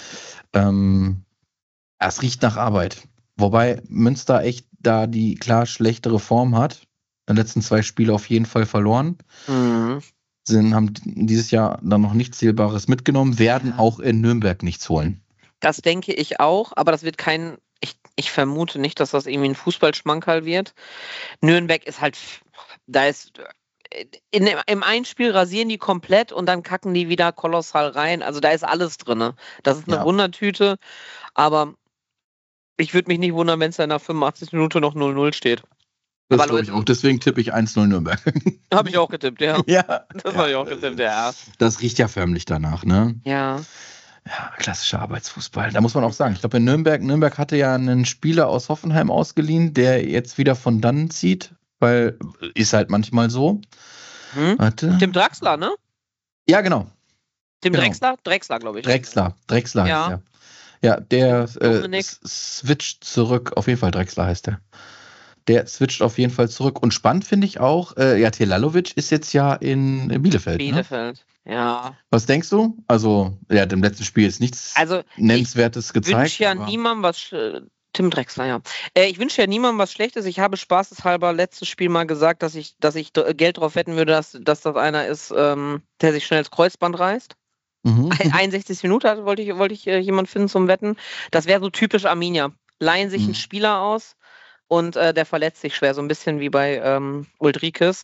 Ähm, es riecht nach Arbeit. Wobei Münster echt da die klar schlechtere Form hat. In den letzten zwei Spiele auf jeden Fall verloren. Mhm. Sie haben dieses Jahr dann noch nichts Zählbares mitgenommen, werden Ja. auch in Nürnberg nichts holen. Das denke ich auch, aber das wird kein. Ich, ich vermute nicht, dass das irgendwie ein Fußballschmankerl wird. Nürnberg ist halt. Da ist. In, dem- Im einen Spiel rasieren die komplett und dann kacken die wieder kolossal rein. Also da ist alles drin. Das ist eine Ja. Wundertüte, aber ich würde mich nicht wundern, wenn es in der fünfundachtzigsten Minute noch null null steht. Das Aber glaube ich Leute- auch. Deswegen tippe ich eins null Nürnberg. Habe ich auch getippt, ja. ja. Das habe ich auch getippt, ja. Das riecht ja förmlich danach, ne? Ja. Ja, klassischer Arbeitsfußball. Da muss man auch sagen, ich glaube in Nürnberg, Nürnberg hatte ja einen Spieler aus Hoffenheim ausgeliehen, der jetzt wieder von dannen zieht, weil ist halt manchmal so. Hm? Warte. Tim Draxler, ne? Ja, genau. Tim Genau. Drexler? Drexler, glaube ich. Drexler. Drexler Ja. heißt er. Ja, der äh, Dominik. s- switcht zurück. Auf jeden Fall Drexler heißt der. Der switcht auf jeden Fall zurück. Und spannend finde ich auch, äh, ja, Telalovic ist jetzt ja in Bielefeld. Ne? Bielefeld. Ja. Was denkst du? Also, ja, im letzten Spiel ist nichts Also, Nennenswertes ich gezeigt. wünsche ja aber- niemandem was. Sch- Tim Drexler, ja. Äh, ich wünsche ja niemandem was Schlechtes. Ich habe spaßeshalber letztes Spiel mal gesagt, dass ich, dass ich d- Geld drauf wetten würde, dass, dass das einer ist, ähm, der sich schnell das Kreuzband reißt. Mhm. Ein- einundsechzig Minuten hatte, wollte ich, wollte ich äh, jemanden finden zum Wetten. Das wäre so typisch Arminia. Leihen sich Mhm. einen Spieler aus und äh, der verletzt sich schwer, so ein bisschen wie bei ähm, Ulrikes.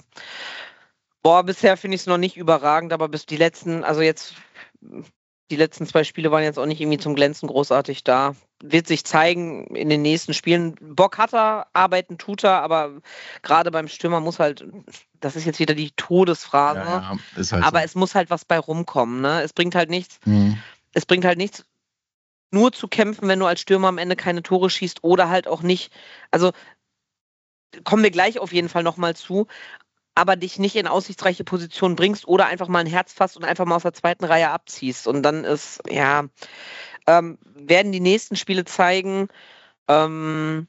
Boah, bisher finde ich es noch nicht überragend, aber bis die letzten, also jetzt, die letzten zwei Spiele waren jetzt auch nicht irgendwie zum Glänzen großartig da. Wird sich zeigen in den nächsten Spielen. Bock hat er, arbeiten tut er, aber gerade beim Stürmer muss halt, das ist jetzt wieder die Todesphrase, Ja, ja, ist halt aber so. es muss halt was bei rumkommen, ne? Es bringt halt nichts, Mhm. es bringt halt nichts, nur zu kämpfen, wenn du als Stürmer am Ende keine Tore schießt oder halt auch nicht, also kommen wir gleich auf jeden Fall nochmal zu, aber dich nicht in aussichtsreiche Positionen bringst oder einfach mal ein Herz fasst und einfach mal aus der zweiten Reihe abziehst. Und dann ist, ja, ähm, werden die nächsten Spiele zeigen, ähm,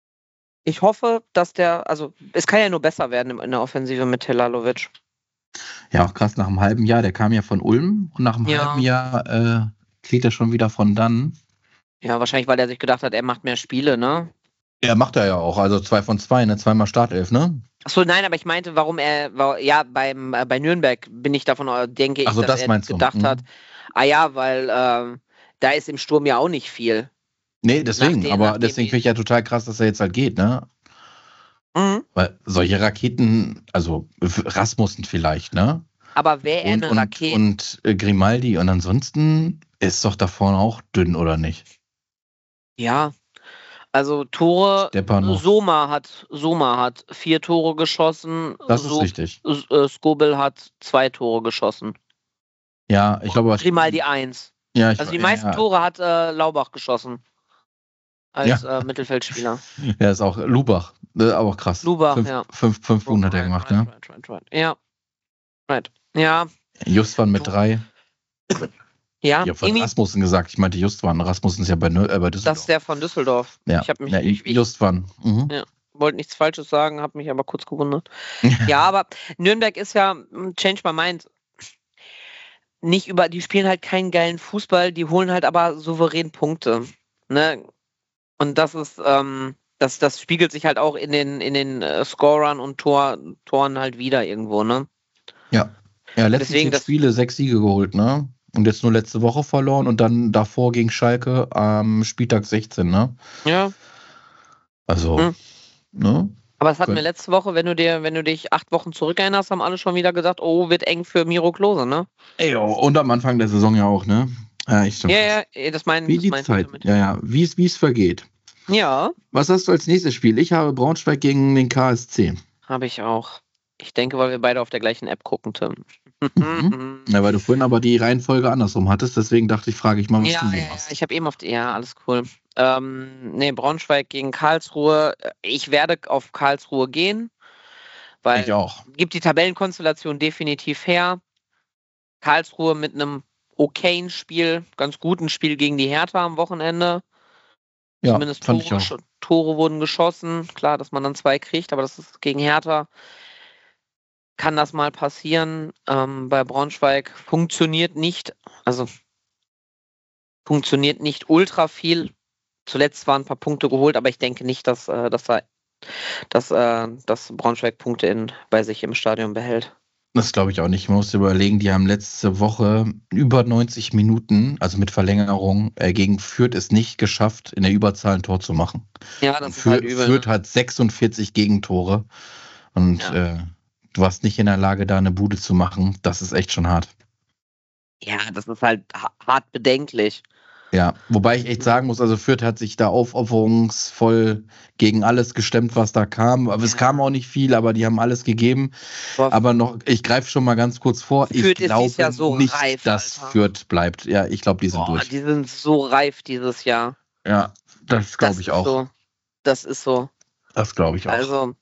ich hoffe, dass der, also es kann ja nur besser werden in der Offensive mit Telalovic. Ja, auch krass, nach einem halben Jahr, der kam ja von Ulm und nach einem Ja. halben Jahr äh, zieht er schon wieder von dann. Ja, wahrscheinlich, weil er sich gedacht hat, er macht mehr Spiele, ne? Ja, macht er ja auch, also zwei von zwei, ne? Zweimal Startelf, ne? Achso, nein, aber ich meinte, warum er, war, ja, beim, äh, bei Nürnberg bin ich davon, äh, denke ich, Ach so, dass das er meinst du. gedacht Mhm. hat, ah ja, weil ähm, da ist im Sturm ja auch nicht viel. Nee, deswegen, Nachdem- aber nachdem deswegen die- finde ich ja total krass, dass er jetzt halt geht, ne? Mhm. Weil solche Raketen, also Rasmussen vielleicht, ne? Aber wäre er Und, eine und, Rakete? und äh, Grimaldi und ansonsten ist doch da vorne auch dünn, oder nicht? Ja. Also Tore, Stepanov. Soma hat, Soma hat vier Tore geschossen, Das ist So- richtig. S- äh, Skobel hat zwei Tore geschossen. Ja, ich glaube, Grimaldi eins. ja, ich, Also die ja, meisten ja, Tore hat äh, Laubach geschossen. Als äh, Mittelfeldspieler. Ja, ist auch Lubach, äh, aber auch krass. Lubach, fünf, ja. Fünf, fünf Punkte hat er Right, gemacht, right, ne? right, right, right. Ja. Right. Ja. Justwan mit Du- drei. Ja. Ich habe von irgendwie- Rasmussen gesagt, ich meinte Justwan. Rasmussen ist ja bei, Nö- äh, bei Das Düsseldorf. ist der von Düsseldorf. ja. Ich habe mich. ja, ich, ich, Justwan. Mhm. Ja. wollte nichts Falsches sagen, habe mich aber kurz gewundert. Ja, aber Nürnberg ist ja, change my mind, nicht über, die spielen halt keinen geilen Fußball, die holen halt aber souverän Punkte. Ne? Und das ist, ähm, das, das spiegelt sich halt auch in den, in den äh, Scorern und Tor, Toren halt wieder irgendwo, ne? Ja. Ja, letzten Deswegen sechs das- Spiele, sechs Siege geholt, ne? Und jetzt nur letzte Woche verloren und dann davor gegen Schalke am Spieltag sechzehn, ne? Ja. Also, Hm. ne? Aber es hatten wir Könnt- letzte Woche, wenn du dir, wenn du dich acht Wochen zurückerinnerst, haben alle schon wieder gesagt, oh, wird eng für Miro Klose, ne? Ey, oh, und am Anfang der Saison ja auch, ne? Ja, ich Ja, ja, ja, das mein, Wie das die meinte ich Zeit, damit. ja, ja, wie es wie es vergeht. Ja, Was hast du als nächstes Spiel? Ich habe Braunschweig gegen den K S C. habe ich auch. Ich denke, weil wir beide auf der gleichen App gucken, Tim. Mhm. Ja, weil du vorhin aber die Reihenfolge andersrum hattest, deswegen dachte ich, frage ich mal, was Ja, du so ja, ja, machst. ich habe eben auf die, ja, alles cool. Ähm, nee, Braunschweig gegen Karlsruhe. Ich werde auf Karlsruhe gehen, weil Ich auch. gibt die Tabellenkonstellation definitiv her. Karlsruhe mit einem okayen Spiel, ganz guten Spiel gegen die Hertha am Wochenende. Ja, Zumindest fand Tore, ich auch. gescho- Tore wurden geschossen. Klar, dass man dann zwei kriegt, aber das ist gegen Hertha. Kann das mal passieren. Ähm, bei Braunschweig funktioniert nicht, also funktioniert nicht ultra viel. Zuletzt waren ein paar Punkte geholt, aber ich denke nicht, dass, äh, dass, er, dass, äh, dass Braunschweig Punkte in, bei sich im Stadion behält. Das glaube ich auch nicht. Man muss überlegen, die haben letzte Woche über neunzig Minuten, also mit Verlängerung, äh, gegen Fürth es nicht geschafft, in der Überzahl ein Tor zu machen. Ja, das Und ist Fürth, halt übel. Fürth Ne? hat sechsundvierzig Gegentore und Ja. äh, du warst nicht in der Lage, da eine Bude zu machen. Das ist echt schon hart. Ja, das ist halt ha- hart bedenklich. Ja, wobei ich echt sagen muss, also Fürth hat sich da aufopferungsvoll gegen alles gestemmt, was da kam. Aber es Ja. kam auch nicht viel, aber die haben alles gegeben. Boah, Aber noch, ich greife schon mal ganz kurz vor. Ich Fürth ist glaube dieses Jahr so nicht, reif, dass Alter. Fürth bleibt. Ja, ich glaube, die sind boah, durch. die sind so reif dieses Jahr. Ja, das Das glaube ich ist auch. So. Das ist so. Das glaube ich auch. Also,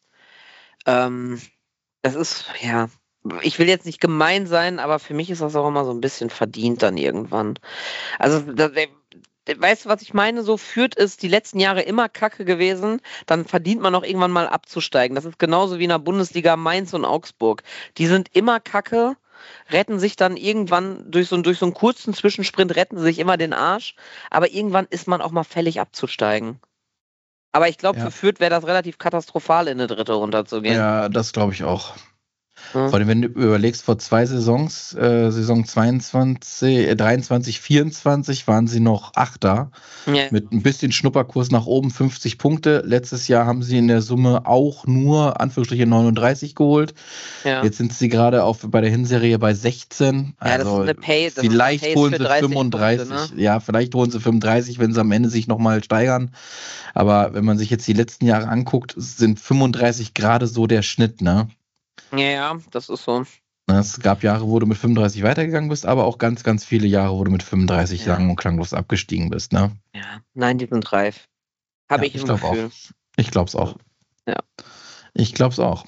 ähm, das ist, ja, ich will jetzt nicht gemein sein, aber für mich ist das auch immer so ein bisschen verdient dann irgendwann. Also, das, äh, weißt du, was ich meine? So Fürth ist die letzten Jahre immer kacke gewesen, dann verdient man auch irgendwann mal abzusteigen. Das ist genauso wie in der Bundesliga Mainz und Augsburg. Die sind immer kacke, retten sich dann irgendwann durch so, durch so einen kurzen Zwischensprint, retten sie sich immer den Arsch, aber irgendwann ist man auch mal fällig abzusteigen. Aber ich glaube, Ja. für Fürth wäre das relativ katastrophal, in eine dritte runterzugehen. Ja, das glaube ich auch. Ja. Vor allem, wenn du überlegst, vor zwei Saisons, äh, Saison zweiundzwanzig, äh, dreiundzwanzig, vierundzwanzig, waren sie noch Achter. Ja. Mit ein bisschen Schnupperkurs nach oben, fünfzig Punkte. Letztes Jahr haben sie in der Summe auch nur, Anführungsstriche, neununddreißig geholt. Ja. Jetzt sind sie gerade auf bei der Hinserie bei sechzehn. Ja, das Also ist eine Pace- das ist eine vielleicht Pace holen für sie dreißig fünfunddreißig. Punkte, ne? Ja, vielleicht holen sie fünfunddreißig, wenn sie am Ende sich nochmal steigern. Aber wenn man sich jetzt die letzten Jahre anguckt, sind fünfunddreißig gerade so der Schnitt, ne? Ja, ja, das ist so. Es gab Jahre, wo du mit fünfunddreißig weitergegangen bist, aber auch ganz, ganz viele Jahre, wo du mit fünfunddreißig Ja. lang und klanglos abgestiegen bist, ne? Ja. Nein, die sind reif. Habe Ja, ich ich im glaub auch. Gefühl. Ich glaub's auch. Ja. Ich glaub's auch.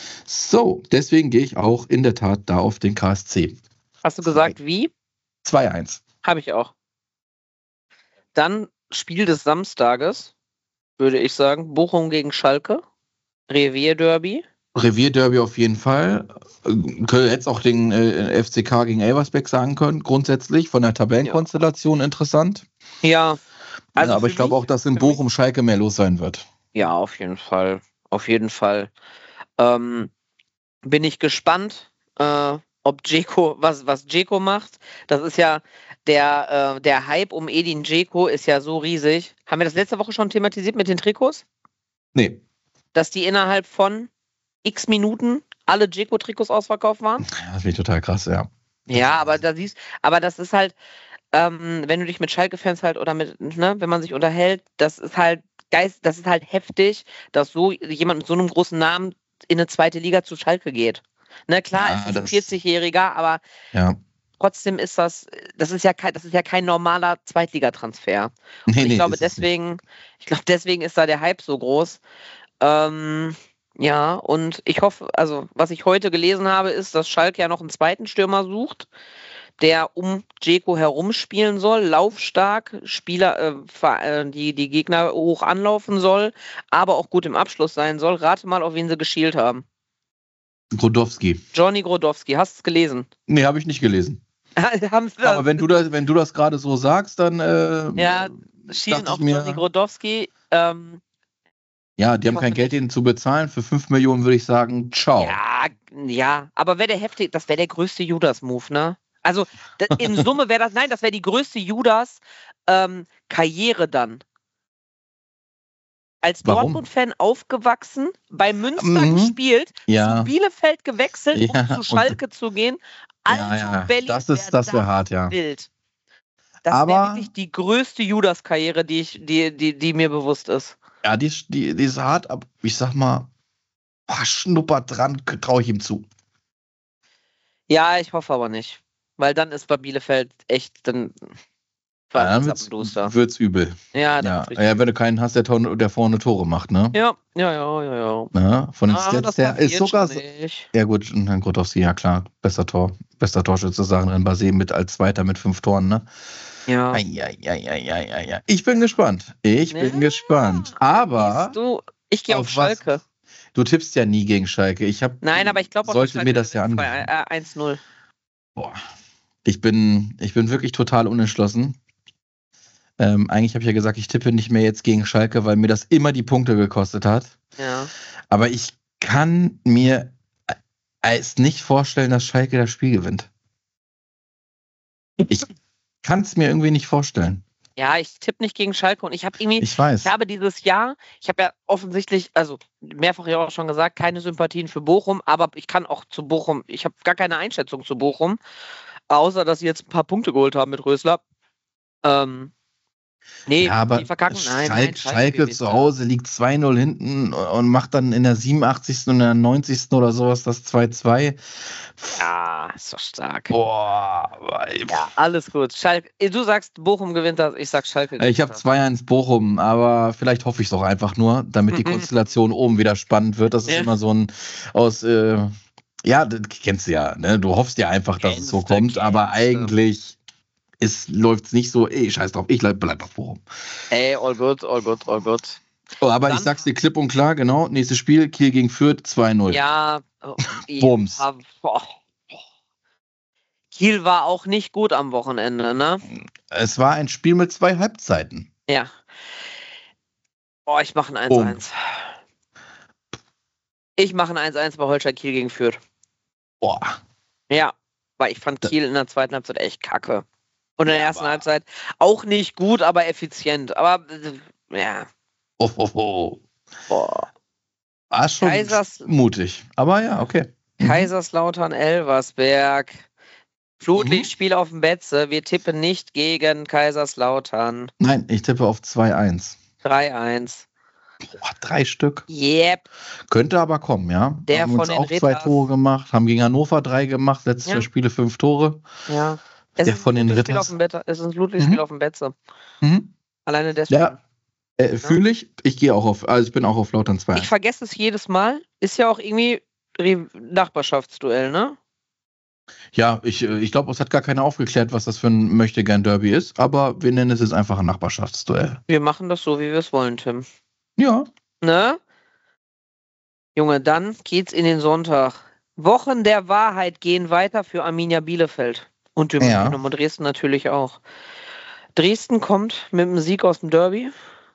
So, deswegen gehe ich auch in der Tat da auf den K S C. Hast du gesagt, wie? zwei eins. Habe ich auch. Dann Spiel des Samstages, würde ich sagen. Bochum gegen Schalke. Revierderby. Revierderby auf jeden Fall. Äh, Hätte auch den äh, F C K gegen Elversberg sagen können, grundsätzlich. Von der Tabellenkonstellation interessant. Ja. Also ja, aber für ich glaube mich- auch, dass in für Bochum Schalke mehr los sein wird. Ja, auf jeden Fall. Auf jeden Fall. Ähm, bin ich gespannt, äh, ob Dzeko, was, was Dzeko macht. Das ist ja der, äh, der Hype um Edin Dzeko ist ja so riesig. Haben wir das letzte Woche schon thematisiert mit den Trikots? Nee, Dass die innerhalb von x Minuten alle Dzeko-Trikots ausverkauft waren? das finde ich total krass, ja. Ja, aber da siehst, aber das ist halt, ähm, wenn du dich mit Schalke-Fans halt oder mit, ne, wenn man sich unterhält, das ist halt Geist, das ist halt heftig, dass so jemand mit so einem großen Namen in eine zweite Liga zu Schalke geht. Ne, klar, Ja, es ist ein das- vierzigjähriger, aber Ja. trotzdem ist das, das ist ja kein, das ist ja kein normaler Zweitligatransfer. Nee, ich nee, glaube ist es nicht. deswegen, ich glaube deswegen ist da der Hype so groß. Ähm, ja, und ich hoffe, also was ich heute gelesen habe, ist, dass Schalke ja noch einen zweiten Stürmer sucht. der um Dzeko herumspielen soll, laufstark, Spieler, äh, ver- äh, die die Gegner hoch anlaufen soll, aber auch gut im Abschluss sein soll. Rate mal, auf wen sie geschielt haben. Grodowski. Johnny Grodowski, hast du es gelesen? Nee, habe ich nicht gelesen. Haben sie Aber wenn du das, wenn du das gerade so sagst, dann äh, Ja, schielen dachte auf ich mir, Johnny Grodowski. Ähm, ja, die haben kein Geld, den zu bezahlen. Für fünf Millionen würde ich sagen, ciao. ja, ja, aber wäre der heftig, das wäre der größte Judas-Move, ne? Also d- in Summe wäre das, nein, das wäre die größte Judas-Karriere dann. Als Warum? Dortmund-Fan aufgewachsen, bei Münster Mhm. gespielt, Ja. zu Bielefeld gewechselt, Ja, um zu und- Schalke zu gehen. Ja, Alter, ja, Berlin, das ist, wär das wäre hart, ja. wild. Das Aber- wäre wirklich die größte Judas-Karriere, die, ich, die, die, die mir bewusst ist. Ja, die, ist- die, die ist hart, aber ich sag mal, oh, schnuppert dran, traue ich ihm zu. Ja, ich hoffe aber nicht. Weil dann ist bei Bielefeld echt, dann Ja, dann Zappenduster. wird's, wird's übel. Ja, dann Ja, wird's richtig. ja, wenn du keinen hast, der, Tor- der vorne Tore macht, ne? ja, ja, ja, ja, ja. Ja, von den Ah, Stats das her ist passiert sogar schon so. nicht. Ja gut, und dann Grodowski, ja klar, bester Tor, bester Torschütze, sagen dann Basé mit als Zweiter mit fünf Toren, ne? Ja. Ei, ei, ei, ei, ei, ei, ei. Ich bin gespannt. Ich bin Ja. gespannt. Aber Siehst du, ich gehe auf, auf was- Schalke. du tippst ja nie gegen Schalke. Ich hab, Nein, aber ich glaube, sollte mir das ja an. angehen. eins null. Boah. Ich bin, ich bin wirklich total unentschlossen. Ähm, eigentlich habe ich ja gesagt, ich tippe nicht mehr jetzt gegen Schalke, weil mir das immer die Punkte gekostet hat. Ja. Aber ich kann mir es nicht vorstellen, dass Schalke das Spiel gewinnt. Ich kann es mir irgendwie nicht vorstellen. Ja, ich tippe nicht gegen Schalke und ich habe irgendwie, Ich weiß. ich habe dieses Jahr, ich habe ja offensichtlich, also mehrfach ja auch schon gesagt, keine Sympathien für Bochum, aber ich kann auch zu Bochum, ich habe gar keine Einschätzung zu Bochum, außer dass sie jetzt ein paar Punkte geholt haben mit Rösler. Ähm, nee, Ja, aber die verkacken. Nein, Schalke, nein, Schalke gewinnt zu da. Hause liegt zwei null hinten und macht dann in der siebenundachtzigsten und in der neunzigsten oder sowas das zwei zwei. Ja, ist doch stark. Boah. Ja, alles gut. Schalke, du sagst, Bochum gewinnt das, ich sag Schalke gewinnt Ich habe das. zwei eins Bochum, aber vielleicht hoffe ich es auch einfach nur, damit die Konstellation oben wieder spannend wird. Das ist Ja. immer so ein aus, äh, ja, das kennst du ja, ne? Du hoffst ja einfach, dass es so Kennste, kommt, aber kennste. eigentlich läuft es nicht so, ey, scheiß drauf, ich bleib, bleib auf Bochum. Ey, all good, all good, all good. Oh, aber Dann- ich sag's dir klipp und klar, genau, nächstes Spiel, Kiel gegen Fürth, zwei null. Ja, oh, Bums. ja, boah. Kiel war auch nicht gut am Wochenende, ne? Es war ein Spiel mit zwei Halbzeiten. Ja. Boah, ich mache ein Boom. eins eins. Ich mache ein eins eins bei Holstein Kiel gegen Fürth. Boah. Ja, weil ich fand Da- Kiel in der zweiten Halbzeit echt kacke. Und in der Ja, ersten aber- Halbzeit auch nicht gut, aber effizient. Aber äh, ja, Oh, oh, oh. boah. War schon Kaisers- mutig. Aber ja, okay. Mhm. Kaiserslautern, Elversberg. Flutlichtspiel auf dem Betze. Wir tippen nicht gegen Kaiserslautern. Nein, ich tippe auf zwei eins. drei eins. Boah, drei Stück. Yep. Könnte aber kommen, ja. Der haben von uns den auch zwei Ritters. Tore gemacht, haben gegen Hannover drei gemacht, letzte Ja. zwei Spiele fünf Tore. Ja. Es Der ist ein von den Flutlichtspiel Ritters. auf dem Bett- Es ist ein Flutlichtspiel Mhm. auf dem Betze. Mhm. Alleine deswegen. Ja, äh, fühle ich. Ich gehe auch auf, also ich bin auch auf Lautern zwei. Ich vergesse es jedes Mal. Ist ja auch irgendwie Re- Nachbarschaftsduell, ne? Ja, ich, äh, ich glaube, es hat gar keiner aufgeklärt, was das für ein Möchtegern-Derby ist, aber wir nennen es jetzt einfach ein Nachbarschaftsduell. Wir machen das so, wie wir es wollen, Tim. Ja. Ne? Junge, dann geht's in den Sonntag. Wochen der Wahrheit gehen weiter für Arminia Bielefeld. Und Dynamo Ja. Dynamo Dresden natürlich auch. Dresden kommt mit einem Sieg aus dem Derby.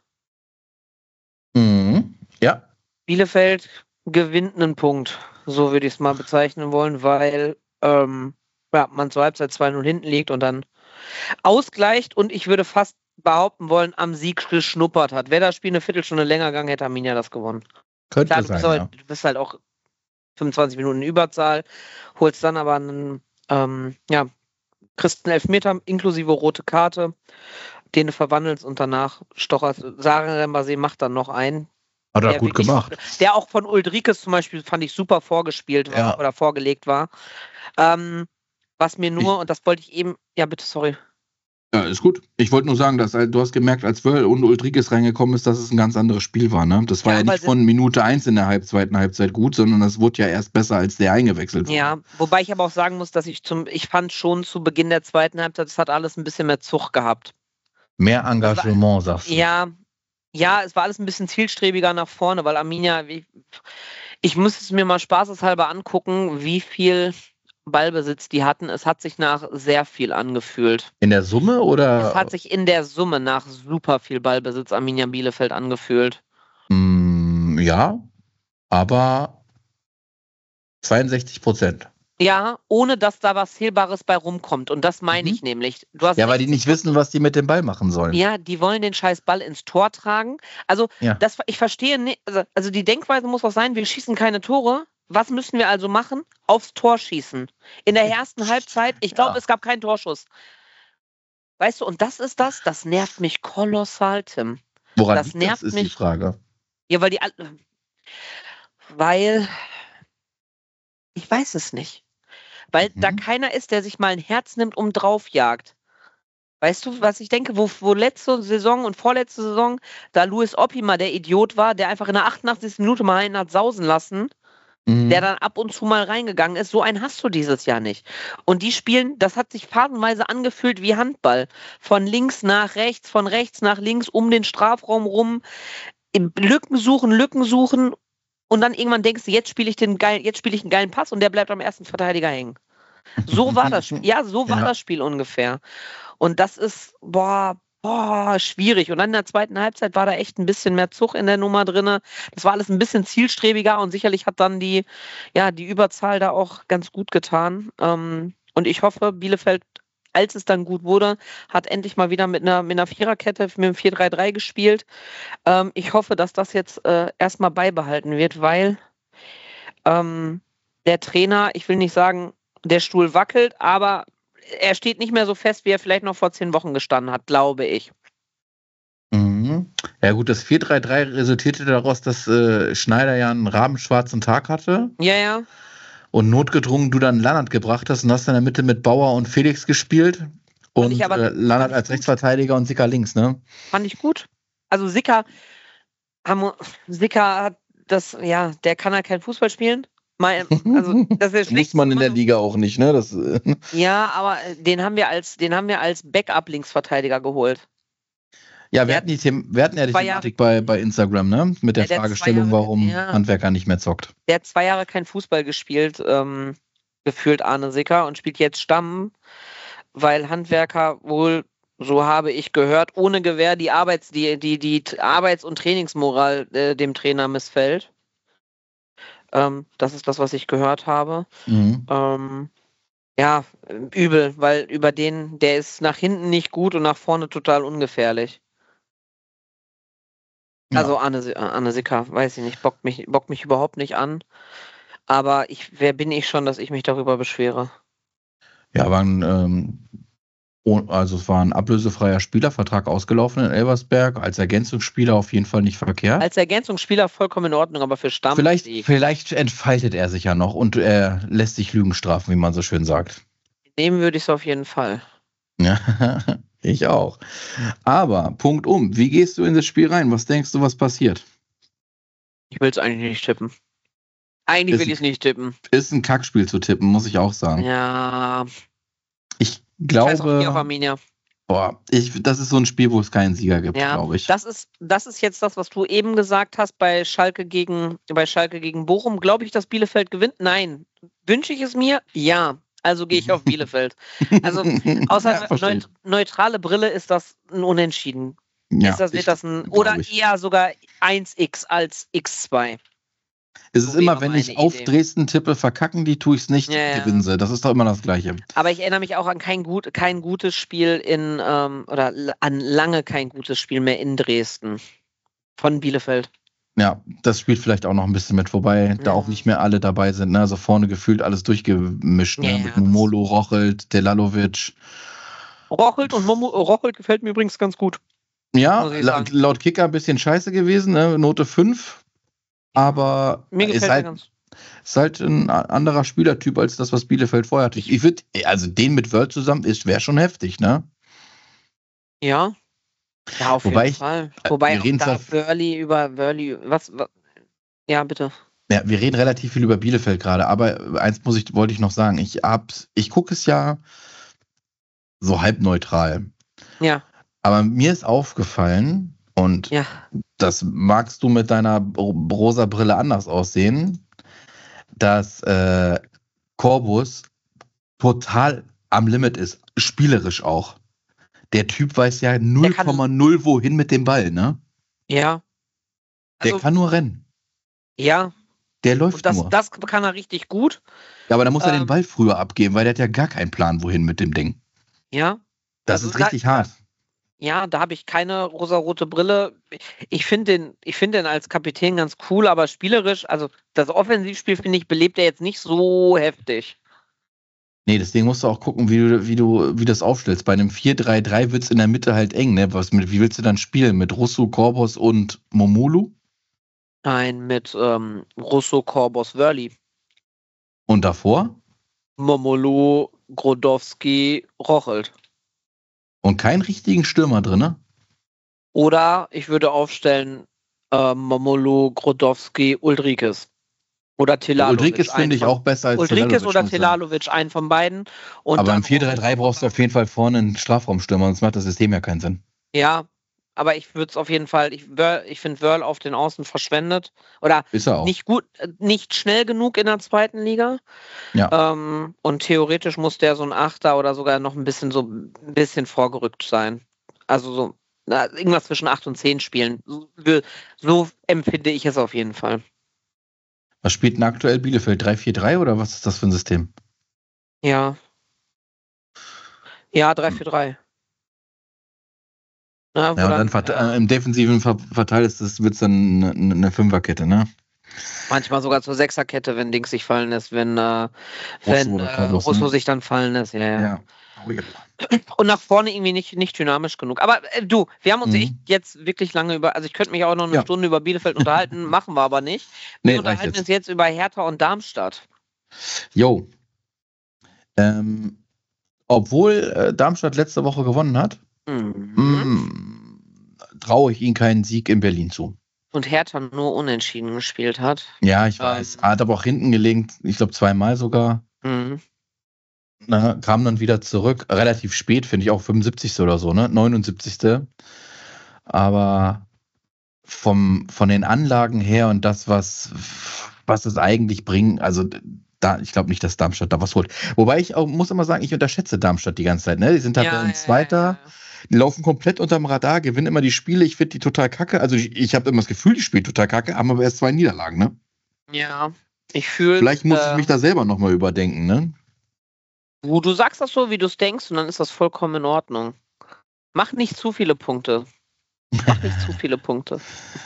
Mhm. Ja. Bielefeld gewinnt einen Punkt. So würde ich es mal bezeichnen wollen, weil ähm, ja, man zur Halbzeit zwei null hinten liegt und dann ausgleicht und ich würde fast behaupten wollen, am Sieg geschnuppert hat. Wäre das Spiel eine Viertelstunde länger gegangen, hätte Arminia das gewonnen. Könnte Klar, du sein, bist, ja. halt, du bist halt auch fünfundzwanzig Minuten Überzahl, holst dann aber einen, ähm, ja, kriegst einen Elfmeter inklusive rote Karte, den du verwandelst und danach stocherst. Sarah Rembase macht dann noch einen. Hat er der gut wirklich- gemacht. Der auch von Ulrikes zum Beispiel, fand ich, super vorgespielt war Ja. oder vorgelegt war. Ähm, was mir nur, und das wollte ich eben, ja bitte, sorry. Ja, ist gut. Ich wollte nur sagen, dass du hast gemerkt, als Wörl und Ulrikes reingekommen ist, dass es ein ganz anderes Spiel war. Ne? Das war ja, ja nicht von Minute eins in der Halb- zweiten Halbzeit gut, sondern das wurde ja erst besser, als der eingewechselt wurde. Ja, wobei ich aber auch sagen muss, dass ich zum, ich fand schon zu Beginn der zweiten Halbzeit, es hat alles ein bisschen mehr Zug gehabt. Mehr Engagement, war, sagst du. Ja, ja, es war alles ein bisschen zielstrebiger nach vorne, weil Arminia, ich, ich muss es mir mal spaßeshalber angucken, wie viel Ballbesitz die hatten. Es hat sich nach sehr viel angefühlt. In der Summe oder? Es hat sich in der Summe nach super viel Ballbesitz Arminia Bielefeld angefühlt. Mm, ja, aber zweiundsechzig Prozent. Ja, ohne dass da was Zählbares bei rumkommt. Und das meine mhm. ich nämlich. Du hast ja, weil die nicht wissen, was die mit dem Ball machen sollen. Ja, die wollen den scheiß Ball ins Tor tragen. Also, ja. das, ich verstehe nicht, also, also die Denkweise muss auch sein, wir schießen keine Tore. Was müssen wir also machen? Aufs Tor schießen. In der ersten Halbzeit, ich glaube, ja. es gab keinen Torschuss. Weißt du, und das ist das, das nervt mich kolossal, Tim. Woran das liegt nervt das, ist mich, die Frage. Ja, weil die, weil, ich weiß es nicht. Weil mhm. da keiner ist, der sich mal ein Herz nimmt, um draufjagt. Weißt du, was ich denke, wo, wo letzte Saison und vorletzte Saison, da Louis Oppi mal der Idiot war, der einfach in der achtundachtzigsten Minute mal einen hat sausen lassen, mhm. der dann ab und zu mal reingegangen ist, so einen hast du dieses Jahr nicht. Und die spielen, das hat sich phasenweise angefühlt wie Handball. Von links nach rechts, von rechts nach links, um den Strafraum rum, Lücken suchen, Lücken suchen und dann irgendwann denkst du, jetzt spiele ich den geil, jetzt spiele ich einen geilen Pass und der bleibt am ersten Verteidiger hängen. So war das Spiel. Ja, so war ja. das Spiel ungefähr. Und das ist, boah, boah, schwierig. Und dann in der zweiten Halbzeit war da echt ein bisschen mehr Zug in der Nummer drin. Das war alles ein bisschen zielstrebiger und sicherlich hat dann die, ja, die Überzahl da auch ganz gut getan. Und ich hoffe, Bielefeld, als es dann gut wurde, hat endlich mal wieder mit einer, mit einer Viererkette, mit einem vier drei drei gespielt. Ich hoffe, dass das jetzt erstmal beibehalten wird, weil ähm, der Trainer, ich will nicht sagen, der Stuhl wackelt, aber er steht nicht mehr so fest, wie er vielleicht noch vor zehn Wochen gestanden hat, glaube ich. Mhm. Ja gut, das vier drei drei resultierte daraus, dass äh, Schneider ja einen rabenschwarzen Tag hatte. Ja, ja. Und notgedrungen du dann Lannert gebracht hast und hast in der Mitte mit Bauer und Felix gespielt. Und ich aber, äh, Lannert als Rechtsverteidiger und Sicker links, ne? Fand ich gut. Also Sicker, haben, Sicker hat das, ja, der kann halt kein Fußball spielen. Mal, also das ist muss man in der Liga auch nicht, ne? Das, ja, aber den haben wir als, den haben wir als Backup-Linksverteidiger geholt. Ja, wir, der hatten, die The- wir hatten ja die Thematik bei, bei Instagram, ne? Mit der, der Fragestellung, Jahre, warum ja. Handwerker nicht mehr zockt. Der hat zwei Jahre kein Fußball gespielt, ähm, gefühlt Arne Sicker, und spielt jetzt Stamm, weil Handwerker wohl, so habe ich gehört, ohne Gewähr die Arbeits-, die, die, die Arbeits- und Trainingsmoral äh, dem Trainer missfällt. Ähm, das ist das, was ich gehört habe. Mhm. Ähm, ja, übel, weil über den, der ist nach hinten nicht gut und nach vorne total ungefährlich. Ja. Also Anne, Anne Sicker, weiß ich nicht, bockt mich, bockt mich überhaupt nicht an. Aber ich, wer bin ich schon, dass ich mich darüber beschwere? Ja, waren ähm, also es war ein ablösefreier Spielervertrag ausgelaufen in Elversberg, als Ergänzungsspieler auf jeden Fall nicht verkehrt. Als Ergänzungsspieler vollkommen in Ordnung, aber für Stamm... Vielleicht, vielleicht entfaltet er sich ja noch und er lässt sich Lügen strafen, wie man so schön sagt. Nehmen würde ich es auf jeden Fall. Ja, ich auch. Aber, Punkt um, wie gehst du in das Spiel rein? Was denkst du, was passiert? Ich will es eigentlich nicht tippen. Eigentlich ist, will ich es nicht tippen. Ist ein Kackspiel zu tippen, muss ich auch sagen. Ja... Ich glaube, ich auf Arminia. Boah, ich, das ist so ein Spiel, wo es keinen Sieger gibt, ja, glaube ich. Das ist, das ist jetzt das, was du eben gesagt hast bei Schalke gegen, bei Schalke gegen Bochum. Glaube ich, dass Bielefeld gewinnt? Nein. Wünsche ich es mir? Ja. Also gehe ich auf Bielefeld. Also außer ja, neut- neutrale Brille ist das ein Unentschieden. Ja, ist das, wird das ein, oder ich. eher sogar eins x als x zwei. Es ist so immer, wenn ich Idee. auf Dresden tippe, verkacken die, tue ich es nicht, ja, gewinnen sie. Das ist doch immer das Gleiche. Aber ich erinnere mich auch an kein, gut, kein gutes Spiel in, ähm, oder an lange kein gutes Spiel mehr in Dresden. Von Bielefeld. Ja, das spielt vielleicht auch noch ein bisschen mit, wobei ja. da auch nicht mehr alle dabei sind. Ne? Also vorne gefühlt alles durchgemischt. Ne? Ja, mit Momolo, Rochelt, Delalovic. Rochelt und Momo, Rochelt gefällt mir übrigens ganz gut. Ja, la- laut Kicker ein bisschen scheiße gewesen, ne? Note fünf. Aber mir ist halt, ganz. ist halt ein anderer Spielertyp als das, was Bielefeld vorher hatte. Ich würde, also den mit Wörl zusammen ist, wäre schon heftig, ne? Ja. Ja, auf Wobei jeden ich, Fall. äh, Wobei wir auch reden da zwar, Wörli über Wörli, was, was, ja, bitte. ja, wir reden relativ viel über Bielefeld gerade, aber eins muss ich, wollte ich noch sagen. Ich hab's, ich gucke es ja so halb neutral. Ja, Aber mir ist aufgefallen, und ja. das magst du mit deiner ro- rosa Brille anders aussehen, dass äh, Corbus total am Limit ist, spielerisch auch. Der Typ weiß ja Der null kann, Komma null wohin mit dem Ball, ne? ja, Der also, kann nur rennen. ja, Der und läuft das, nur. das kann er richtig gut. Ja, aber da muss er den Ähm, Ball früher abgeben, weil der hat ja gar keinen Plan, wohin mit dem Ding. ja, Das also ist da, richtig hart. ja, da habe ich keine rosarote Brille. Ich finde den, ich finde den als Kapitän ganz cool, aber spielerisch, also das Offensivspiel, finde ich, belebt er jetzt nicht so heftig. Nee, deswegen musst du auch gucken, wie du, wie du, wie das aufstellst. Bei einem vier drei drei wird es in der Mitte halt eng, ne? Was mit, wie willst du dann spielen? Mit Russo, Korbos und Momolu? Nein, mit ähm, Russo, Korbos, Wörli. Und davor? Momolo, Grodowski, Rochelt. Und keinen richtigen Stürmer drin, ne? Oder ich würde aufstellen äh, Momolo, Grodowski, Ulrikes. Oder Telalovic. Ulrikes finde ich einen von- auch besser als Ulrikes Telalovic, oder muss ich sagen. Telalovic, einen von beiden. Und Aber dann im vier drei drei brauchst du auf jeden Fall vorne einen Strafraumstürmer, sonst macht das System ja keinen Sinn. Ja, aber ich würde es auf jeden Fall, ich, Wörl- ich finde Wörl auf den Außen verschwendet. Oder Ist er auch. nicht gut, äh, nicht schnell genug in der zweiten Liga. Ja. Ähm, und theoretisch muss der so ein Achter oder sogar noch ein bisschen so ein bisschen vorgerückt sein. Also so na, irgendwas zwischen acht und zehn spielen. So, so empfinde ich es auf jeden Fall. Was spielt denn aktuell Bielefeld? drei vier drei oder was ist das für ein System? Ja. Ja, drei vier drei. Ja, wo Ja, und dann, dann verte- äh, äh, im defensiven Ver Verteil ist das, wird es dann eine, eine Fünferkette, ne? manchmal sogar zur Sechserkette, wenn Dings sich fallen lässt, wenn, äh, wenn oder äh, Carlos, Russo ne? sich dann fallen lässt. Ja, ja. Ja. Oh, ja. Und nach vorne irgendwie nicht, nicht dynamisch genug. Aber äh, du, wir haben uns Mhm. echt jetzt wirklich lange über, also ich könnte mich auch noch eine Ja. Stunde über Bielefeld unterhalten, machen wir aber nicht. Wir Nee, reicht unterhalten jetzt. uns jetzt über Hertha und Darmstadt. Jo. Ähm, obwohl äh, Darmstadt letzte Woche gewonnen hat, Mhm. mm, traue ich ihnen keinen Sieg in Berlin zu. Und Hertha nur unentschieden gespielt hat. Ja, ich weiß. Ähm. Hat aber auch hinten gelegen, ich glaube zweimal sogar. Mhm. Na, kam dann wieder zurück. Relativ spät, finde ich auch fünfundsiebzigste oder so, ne? neunundsiebzigste Aber vom, von den Anlagen her und das, was, was es eigentlich bringt, also da, ich glaube nicht, dass Darmstadt da was holt. Wobei ich auch, muss immer sagen, ich unterschätze Darmstadt die ganze Zeit, ne? Die sind halt ein Zweiter, die laufen komplett unterm Radar, gewinnen immer die Spiele. Ich finde die total kacke. Also ich, ich habe immer das Gefühl, die spielen total kacke, haben aber erst zwei Niederlagen, ne? Ja, ich fühle. Vielleicht muss äh, ich mich da selber nochmal überdenken, ne? Du, du sagst das so, wie du es denkst, und dann ist das vollkommen in Ordnung. Mach nicht zu viele Punkte. Mach nicht zu viele Punkte.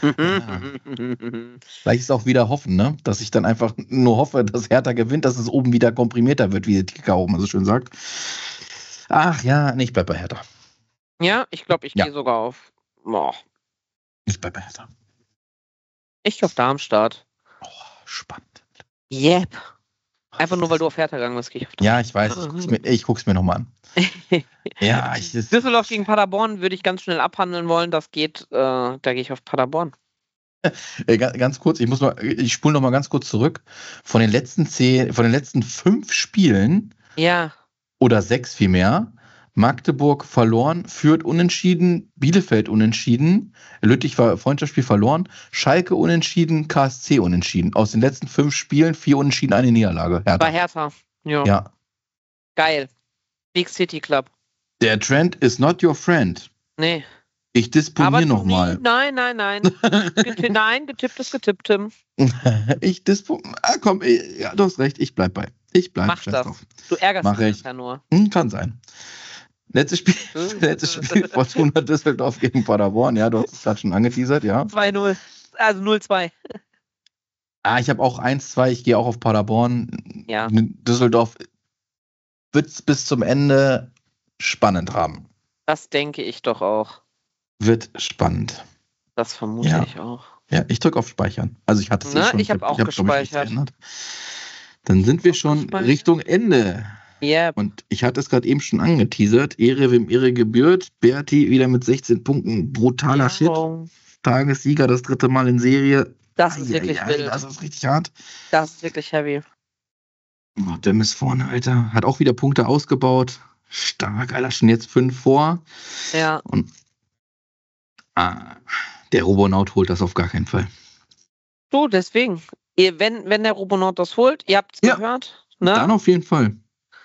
Vielleicht ist auch wieder hoffen, ne? Dass ich dann einfach nur hoffe, dass Hertha gewinnt, dass es oben wieder komprimierter wird, wie der Ticker auch immer so schön sagt. Ach ja, nee, ich bleib bei Hertha. Ja, ich glaube, ich Ja. gehe sogar auf. Boah. Ich bleib bei Hertha. Ich gehe auf Darmstadt. Oh, spannend. Yep. Einfach nur, weil du auf Hertha gegangen bist, gehe ich auf Ja, ich weiß. Ich guck's mir, ich guck's mir nochmal an. Ja, ich, das, Düsseldorf gegen Paderborn würde ich ganz schnell abhandeln wollen. Das geht, äh, da gehe ich auf Paderborn. äh, ga- ganz kurz, ich muss mal, ich spule noch mal ganz kurz zurück. Von den letzten zehn, von den letzten fünf Spielen Ja, oder sechs vielmehr, Magdeburg verloren, Fürth unentschieden, Bielefeld unentschieden, Lüttich war Freundschaftsspiel verloren, Schalke unentschieden, K S C unentschieden. Aus den letzten fünf Spielen vier unentschieden, eine Niederlage. Hertha. bei Hertha. Ja. Ja. Geil. Big City Club. Der Trend is not your friend. Nee. Ich disponiere du nochmal. nie- Nein, nein, nein. Geti- nein, getippt ist getippt, Tim. Ich dispo. Ah, komm, eh, ja, du hast recht, ich bleib bei. Ich bleib. Mach scheiß das. drauf. Du ärgerst Mach dich ich. ja nur. Hm, kann sein. Letztes Spiel, letztes Spiel Fortuna Düsseldorf gegen Paderborn. Ja, du hast es gerade schon angeteasert, ja. zwei null. Also null zwei. Ah, ich habe auch eins zwei, ich gehe auch auf Paderborn. Ja. Düsseldorf wird es bis zum Ende spannend haben. Das denke ich doch auch. Wird spannend. Das vermute Ja. ich auch. Ja, ich drücke auf Speichern. Also ich hatte es Ne, eh schon. ich hab auch glaub nichts gespeichert. geändert. Dann sind wir Auf schon Speichern. Richtung Ende. Yep. Und ich hatte es gerade eben schon angeteasert. Ehre wem Ehre gebührt. Berti wieder mit sechzehn Punkten. Brutaler Ja. Shit. Tagessieger, das dritte Mal in Serie. Das ist Ai, wirklich ai, ai, wild. Das ist richtig hart. Das ist wirklich heavy. Oh, Dem ist vorne, Alter. Hat auch wieder Punkte ausgebaut. Stark, Alter. Schon jetzt fünf vor. Ja. Und ah, der Robonaut holt das auf gar keinen Fall. So, deswegen. Ihr, wenn, wenn der Robonaut das holt, ihr habt es Ja. gehört. Ne? Dann auf jeden Fall.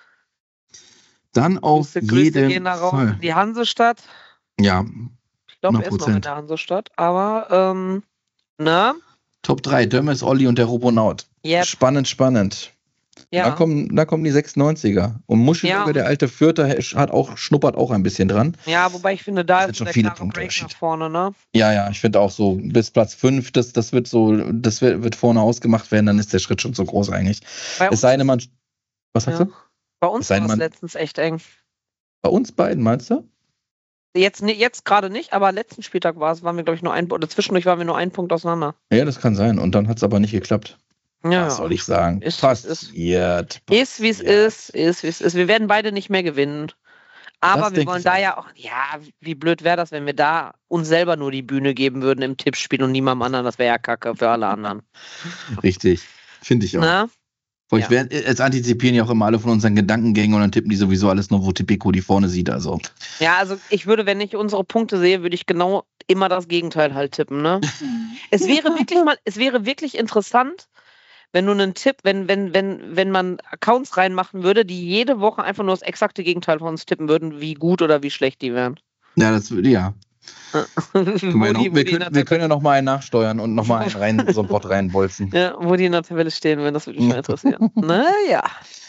Dann auf Grüße, Grüße jeden gehen da raus Fall. in die Hansestadt. Ja, Ich glaube, er ist noch in hundert Prozent. der Hansestadt. Aber, ähm, ne? Top drei. Dömmes, Olli und der Robonaut. Yep. Spannend, spannend. Da, Ja. kommen, da kommen die sechsundneunziger. Und Muschelberger, Ja. der alte Fürther, hat auch, schnuppert auch ein bisschen dran. Ja, wobei ich finde, da Das sind ist schon der viele klare Punkte Break nach Unterschied. vorne, ne? Ja, ja, ich finde auch so, bis Platz fünf, das, das wird so, das wird, wird vorne ausgemacht werden, dann ist der Schritt schon so groß eigentlich. Bei Es uns, sei denn, man. Was sagst ja. du? Bei uns es sei war denn, es man- letztens echt eng. Bei uns beiden, meinst du? Jetzt, ne- jetzt gerade nicht, aber letzten Spieltag war es, waren wir, glaube ich, nur ein Punkt, oder zwischendurch waren wir nur einen Punkt auseinander. Ja, das kann sein. Und dann hat es aber nicht geklappt. Ja, Was soll ich sagen? Ist, ist, Passiert. ist wie es ist, ist wie es ist. Wir werden beide nicht mehr gewinnen. Aber Das wir denk wollen ich da auch. ja auch, ja, wie blöd wäre das, wenn wir da uns selber nur die Bühne geben würden im Tippspiel und niemandem anderen. Das wäre ja Kacke für alle anderen. Richtig. Finde ich auch. Ne? Weil Ja. ich werd, jetzt antizipieren ja auch immer alle von unseren Gedankengängen und dann tippen die sowieso alles nur, wo Tipico die vorne sieht. Also. Ja, also ich würde, wenn ich unsere Punkte sehe, würde ich genau immer das Gegenteil halt tippen, ne? Es wäre wirklich mal, es wäre wirklich interessant, wenn du einen Tipp, wenn, wenn, wenn, wenn man Accounts reinmachen würde, die jede Woche einfach nur das exakte Gegenteil von uns tippen würden, wie gut oder wie schlecht die wären. Ja, das würde, ja. wo Wir, die, noch, wo wir, die in können, der wir können ja noch mal einen nachsteuern und noch mal einen rein, so einen Bot reinbolzen. Ja, wo die in der Tabelle stehen würden, das würde mich mal interessieren. Naja.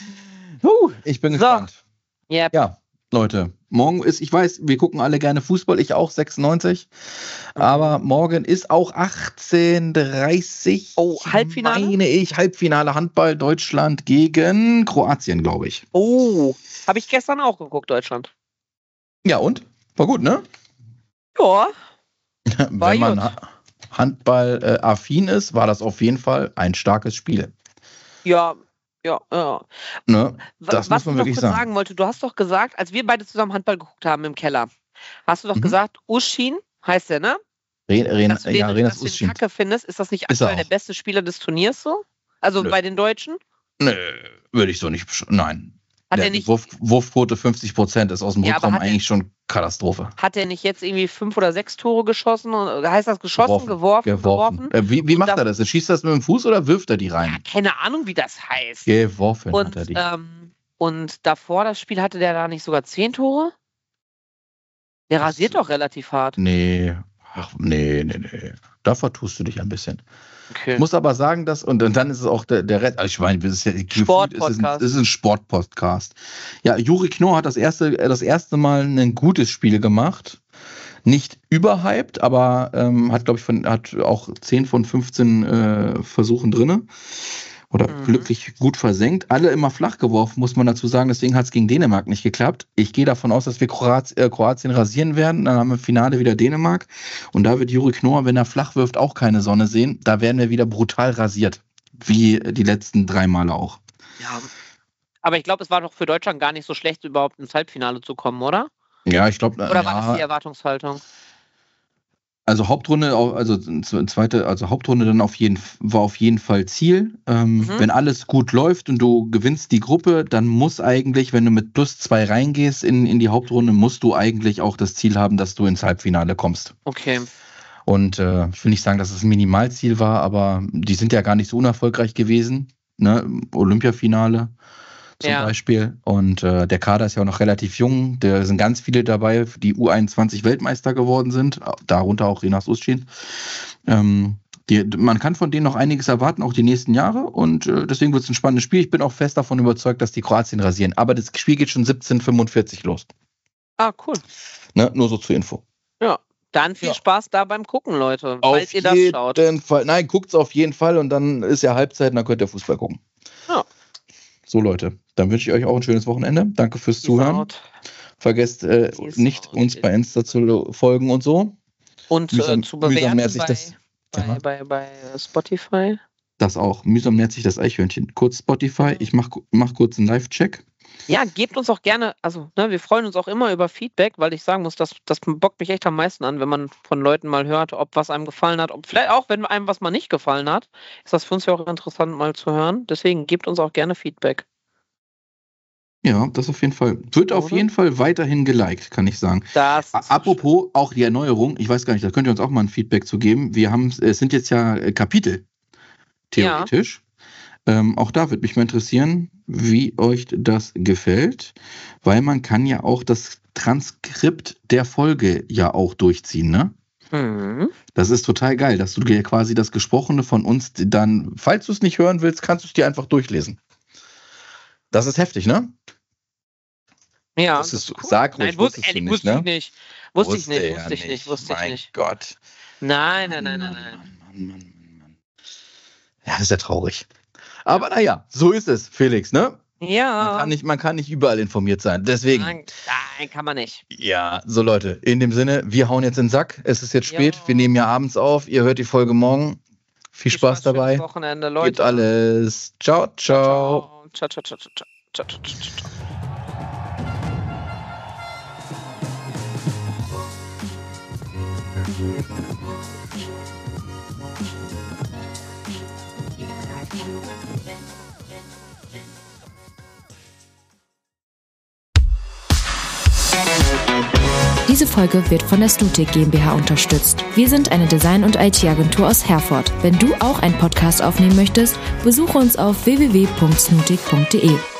Huh, ich bin So. gespannt. Yep. Ja, Leute, morgen ist, ich weiß, wir gucken alle gerne Fußball, ich auch, sechsundneunzig. Aber morgen ist auch achtzehn Uhr dreißig. Oh, Halbfinale? Meine ich, Halbfinale Handball Deutschland gegen Kroatien, glaube ich. Oh, habe ich gestern auch geguckt, Deutschland. Ja, und? War gut, ne? Ja, Wenn man gut. ha Handball äh, affin ist, war das auf jeden Fall ein starkes Spiel. ja, ja, ja. Ne? Wa- Das Was muss man ich noch wirklich kurz sagen. sagen wollte, du hast doch gesagt, als wir beide zusammen Handball geguckt haben im Keller, hast du doch Mhm. gesagt, Uschin heißt der, ne? Ren, Ren, Dass du den, ja, Renas dass du den Uschin. Kacke findest, ist das nicht Ist er aktuell der auch. beste Spieler des Turniers so? Also Nö. bei den Deutschen? Nö, würde ich so nicht besch- Nein. Hat Der er nicht, Wurf, Wurfquote fünfzig Prozent ist aus dem Ja, aber Rückraum hat er- eigentlich schon Katastrophe. hat er nicht jetzt irgendwie fünf oder sechs Tore geschossen? Oder heißt das geschossen, geworfen, Geworfen. Äh, wie wie Und macht da- er das? Schießt er das mit dem Fuß oder wirft er die Ja, rein? keine Ahnung, wie das heißt. Geworfen Und, hat er die. ähm, und davor das Spiel hatte der da nicht sogar zehn Tore? Der Das- rasiert doch relativ hart. Nee. Ach, nee, nee, nee. Da vertust du dich ein bisschen. Okay. Ich muss aber sagen, dass, und, und dann ist es auch der, der Rest, also ich meine, das ist ja gefühlt, es ist ein, Sportpodcast. es ist ein Sportpodcast. Ja, Juri Knorr hat das erste, das erste Mal ein gutes Spiel gemacht. Nicht überhyped, aber ähm, hat, glaube ich, von, hat auch zehn von fünfzehn äh, Versuchen drinne. Oder Mhm. glücklich gut versenkt. Alle immer flach geworfen, muss man dazu sagen. Deswegen hat es gegen Dänemark nicht geklappt. Ich gehe davon aus, dass wir Kroat äh, Kroatien rasieren werden. Dann haben wir im Finale wieder Dänemark. Und da wird Juri Knorr, wenn er flach wirft, auch keine Sonne sehen. Da werden wir wieder brutal rasiert. Wie die letzten drei Male auch. Ja. Aber ich glaube, es war doch für Deutschland gar nicht so schlecht, überhaupt ins Halbfinale zu kommen, oder? Ja, ich glaube, Oder war das die ja, Erwartungshaltung? also Hauptrunde, au- also zweite, also Hauptrunde dann auf jeden, war auf jeden Fall Ziel. Ähm, Mhm. Wenn alles gut läuft und du gewinnst die Gruppe, dann muss eigentlich, wenn du mit plus zwei reingehst in, in die Hauptrunde, musst du eigentlich auch das Ziel haben, dass du ins Halbfinale kommst. Okay. Und äh, ich will nicht sagen, dass es ein Minimalziel war, aber die sind ja gar nicht so unerfolgreich gewesen. Ne? Olympiafinale zum Ja. Beispiel. Und äh, der Kader ist ja auch noch relativ jung. Da sind ganz viele dabei, die U einundzwanzig Weltmeister geworden sind. Darunter auch Renas Uschin. Ähm, die, man kann von denen noch einiges erwarten, auch die nächsten Jahre. Und äh, deswegen wird es ein spannendes Spiel. Ich bin auch fest davon überzeugt, dass die Kroatien rasieren. Aber das Spiel geht schon siebzehn Uhr fünfundvierzig los. Ah, cool. Ne? Nur so zur Info. Dann viel Ja. Spaß da beim Gucken, Leute, Auf falls ihr das jeden schaut. Fall. Nein, guckt's auf jeden Fall und dann ist ja Halbzeit und dann könnt ihr Fußball gucken. Ja. So, Leute, dann wünsche ich euch auch ein schönes Wochenende. Danke fürs Peace Zuhören. out. Vergesst äh, Peace nicht, out. uns bei Insta zu folgen und so. Und Mühsam- äh, zu bewerten mühsam ernst sich bei, das- bei, Ja. bei, bei Spotify. Das auch. Mühsam nährt sich das Eichhörnchen. Kurz Spotify, ich mach, mach kurz einen Live-Check. Ja, gebt uns auch gerne, also ne, wir freuen uns auch immer über Feedback, weil ich sagen muss, das, das bockt mich echt am meisten an, wenn man von Leuten mal hört, ob was einem gefallen hat, ob vielleicht auch, wenn einem was mal nicht gefallen hat, ist das für uns ja auch interessant mal zu hören. Deswegen gebt uns auch gerne Feedback. Ja, das auf jeden Fall. Wird auf Oder? jeden Fall weiterhin geliked, kann ich sagen. Das A- Apropos auch die Erneuerung, ich weiß gar nicht, da könnt ihr uns auch mal ein Feedback zu geben. Wir haben, es sind jetzt ja äh, Kapitel, theoretisch. Ja. Ähm, auch da würde mich mal interessieren, wie euch das gefällt, weil man kann ja auch das Transkript der Folge ja auch durchziehen, ne? Mhm. Das ist total geil, dass du dir quasi das Gesprochene von uns dann, falls du es nicht hören willst, kannst du es dir einfach durchlesen. Das ist heftig, ne? Ja, das das ist, ist cool. Sag ruhig, Nein, wusste, wusstest du ehrlich, nicht, wusste ne? ich nicht. Wusste ich nicht, er wusste ich nicht, wusste ich mein nicht. Gott. Nein, nein, nein, nein, nein. Mann, Mann, Mann, Mann. Ja, das ist ja traurig. Aber naja, so ist es, Felix, ne? Ja. Man kann nicht, man kann nicht überall informiert sein. Deswegen. Nein, nein, kann man nicht. Ja, so Leute, in dem Sinne, wir hauen jetzt in den Sack. Es ist jetzt spät. Ja. Wir nehmen ja abends auf. Ihr hört die Folge morgen. Viel Spaß dabei. Schönes Wochenende, Leute. Gibt alles. Ciao, ciao. Ciao, ciao, ciao, ciao, ciao, ciao, ciao, ciao, ciao. Diese Folge wird von der Stutic GmbH unterstützt. Wir sind eine Design- und I T-Agentur aus Herford. Wenn du auch einen Podcast aufnehmen möchtest, besuche uns auf w w w punkt snutic punkt d e.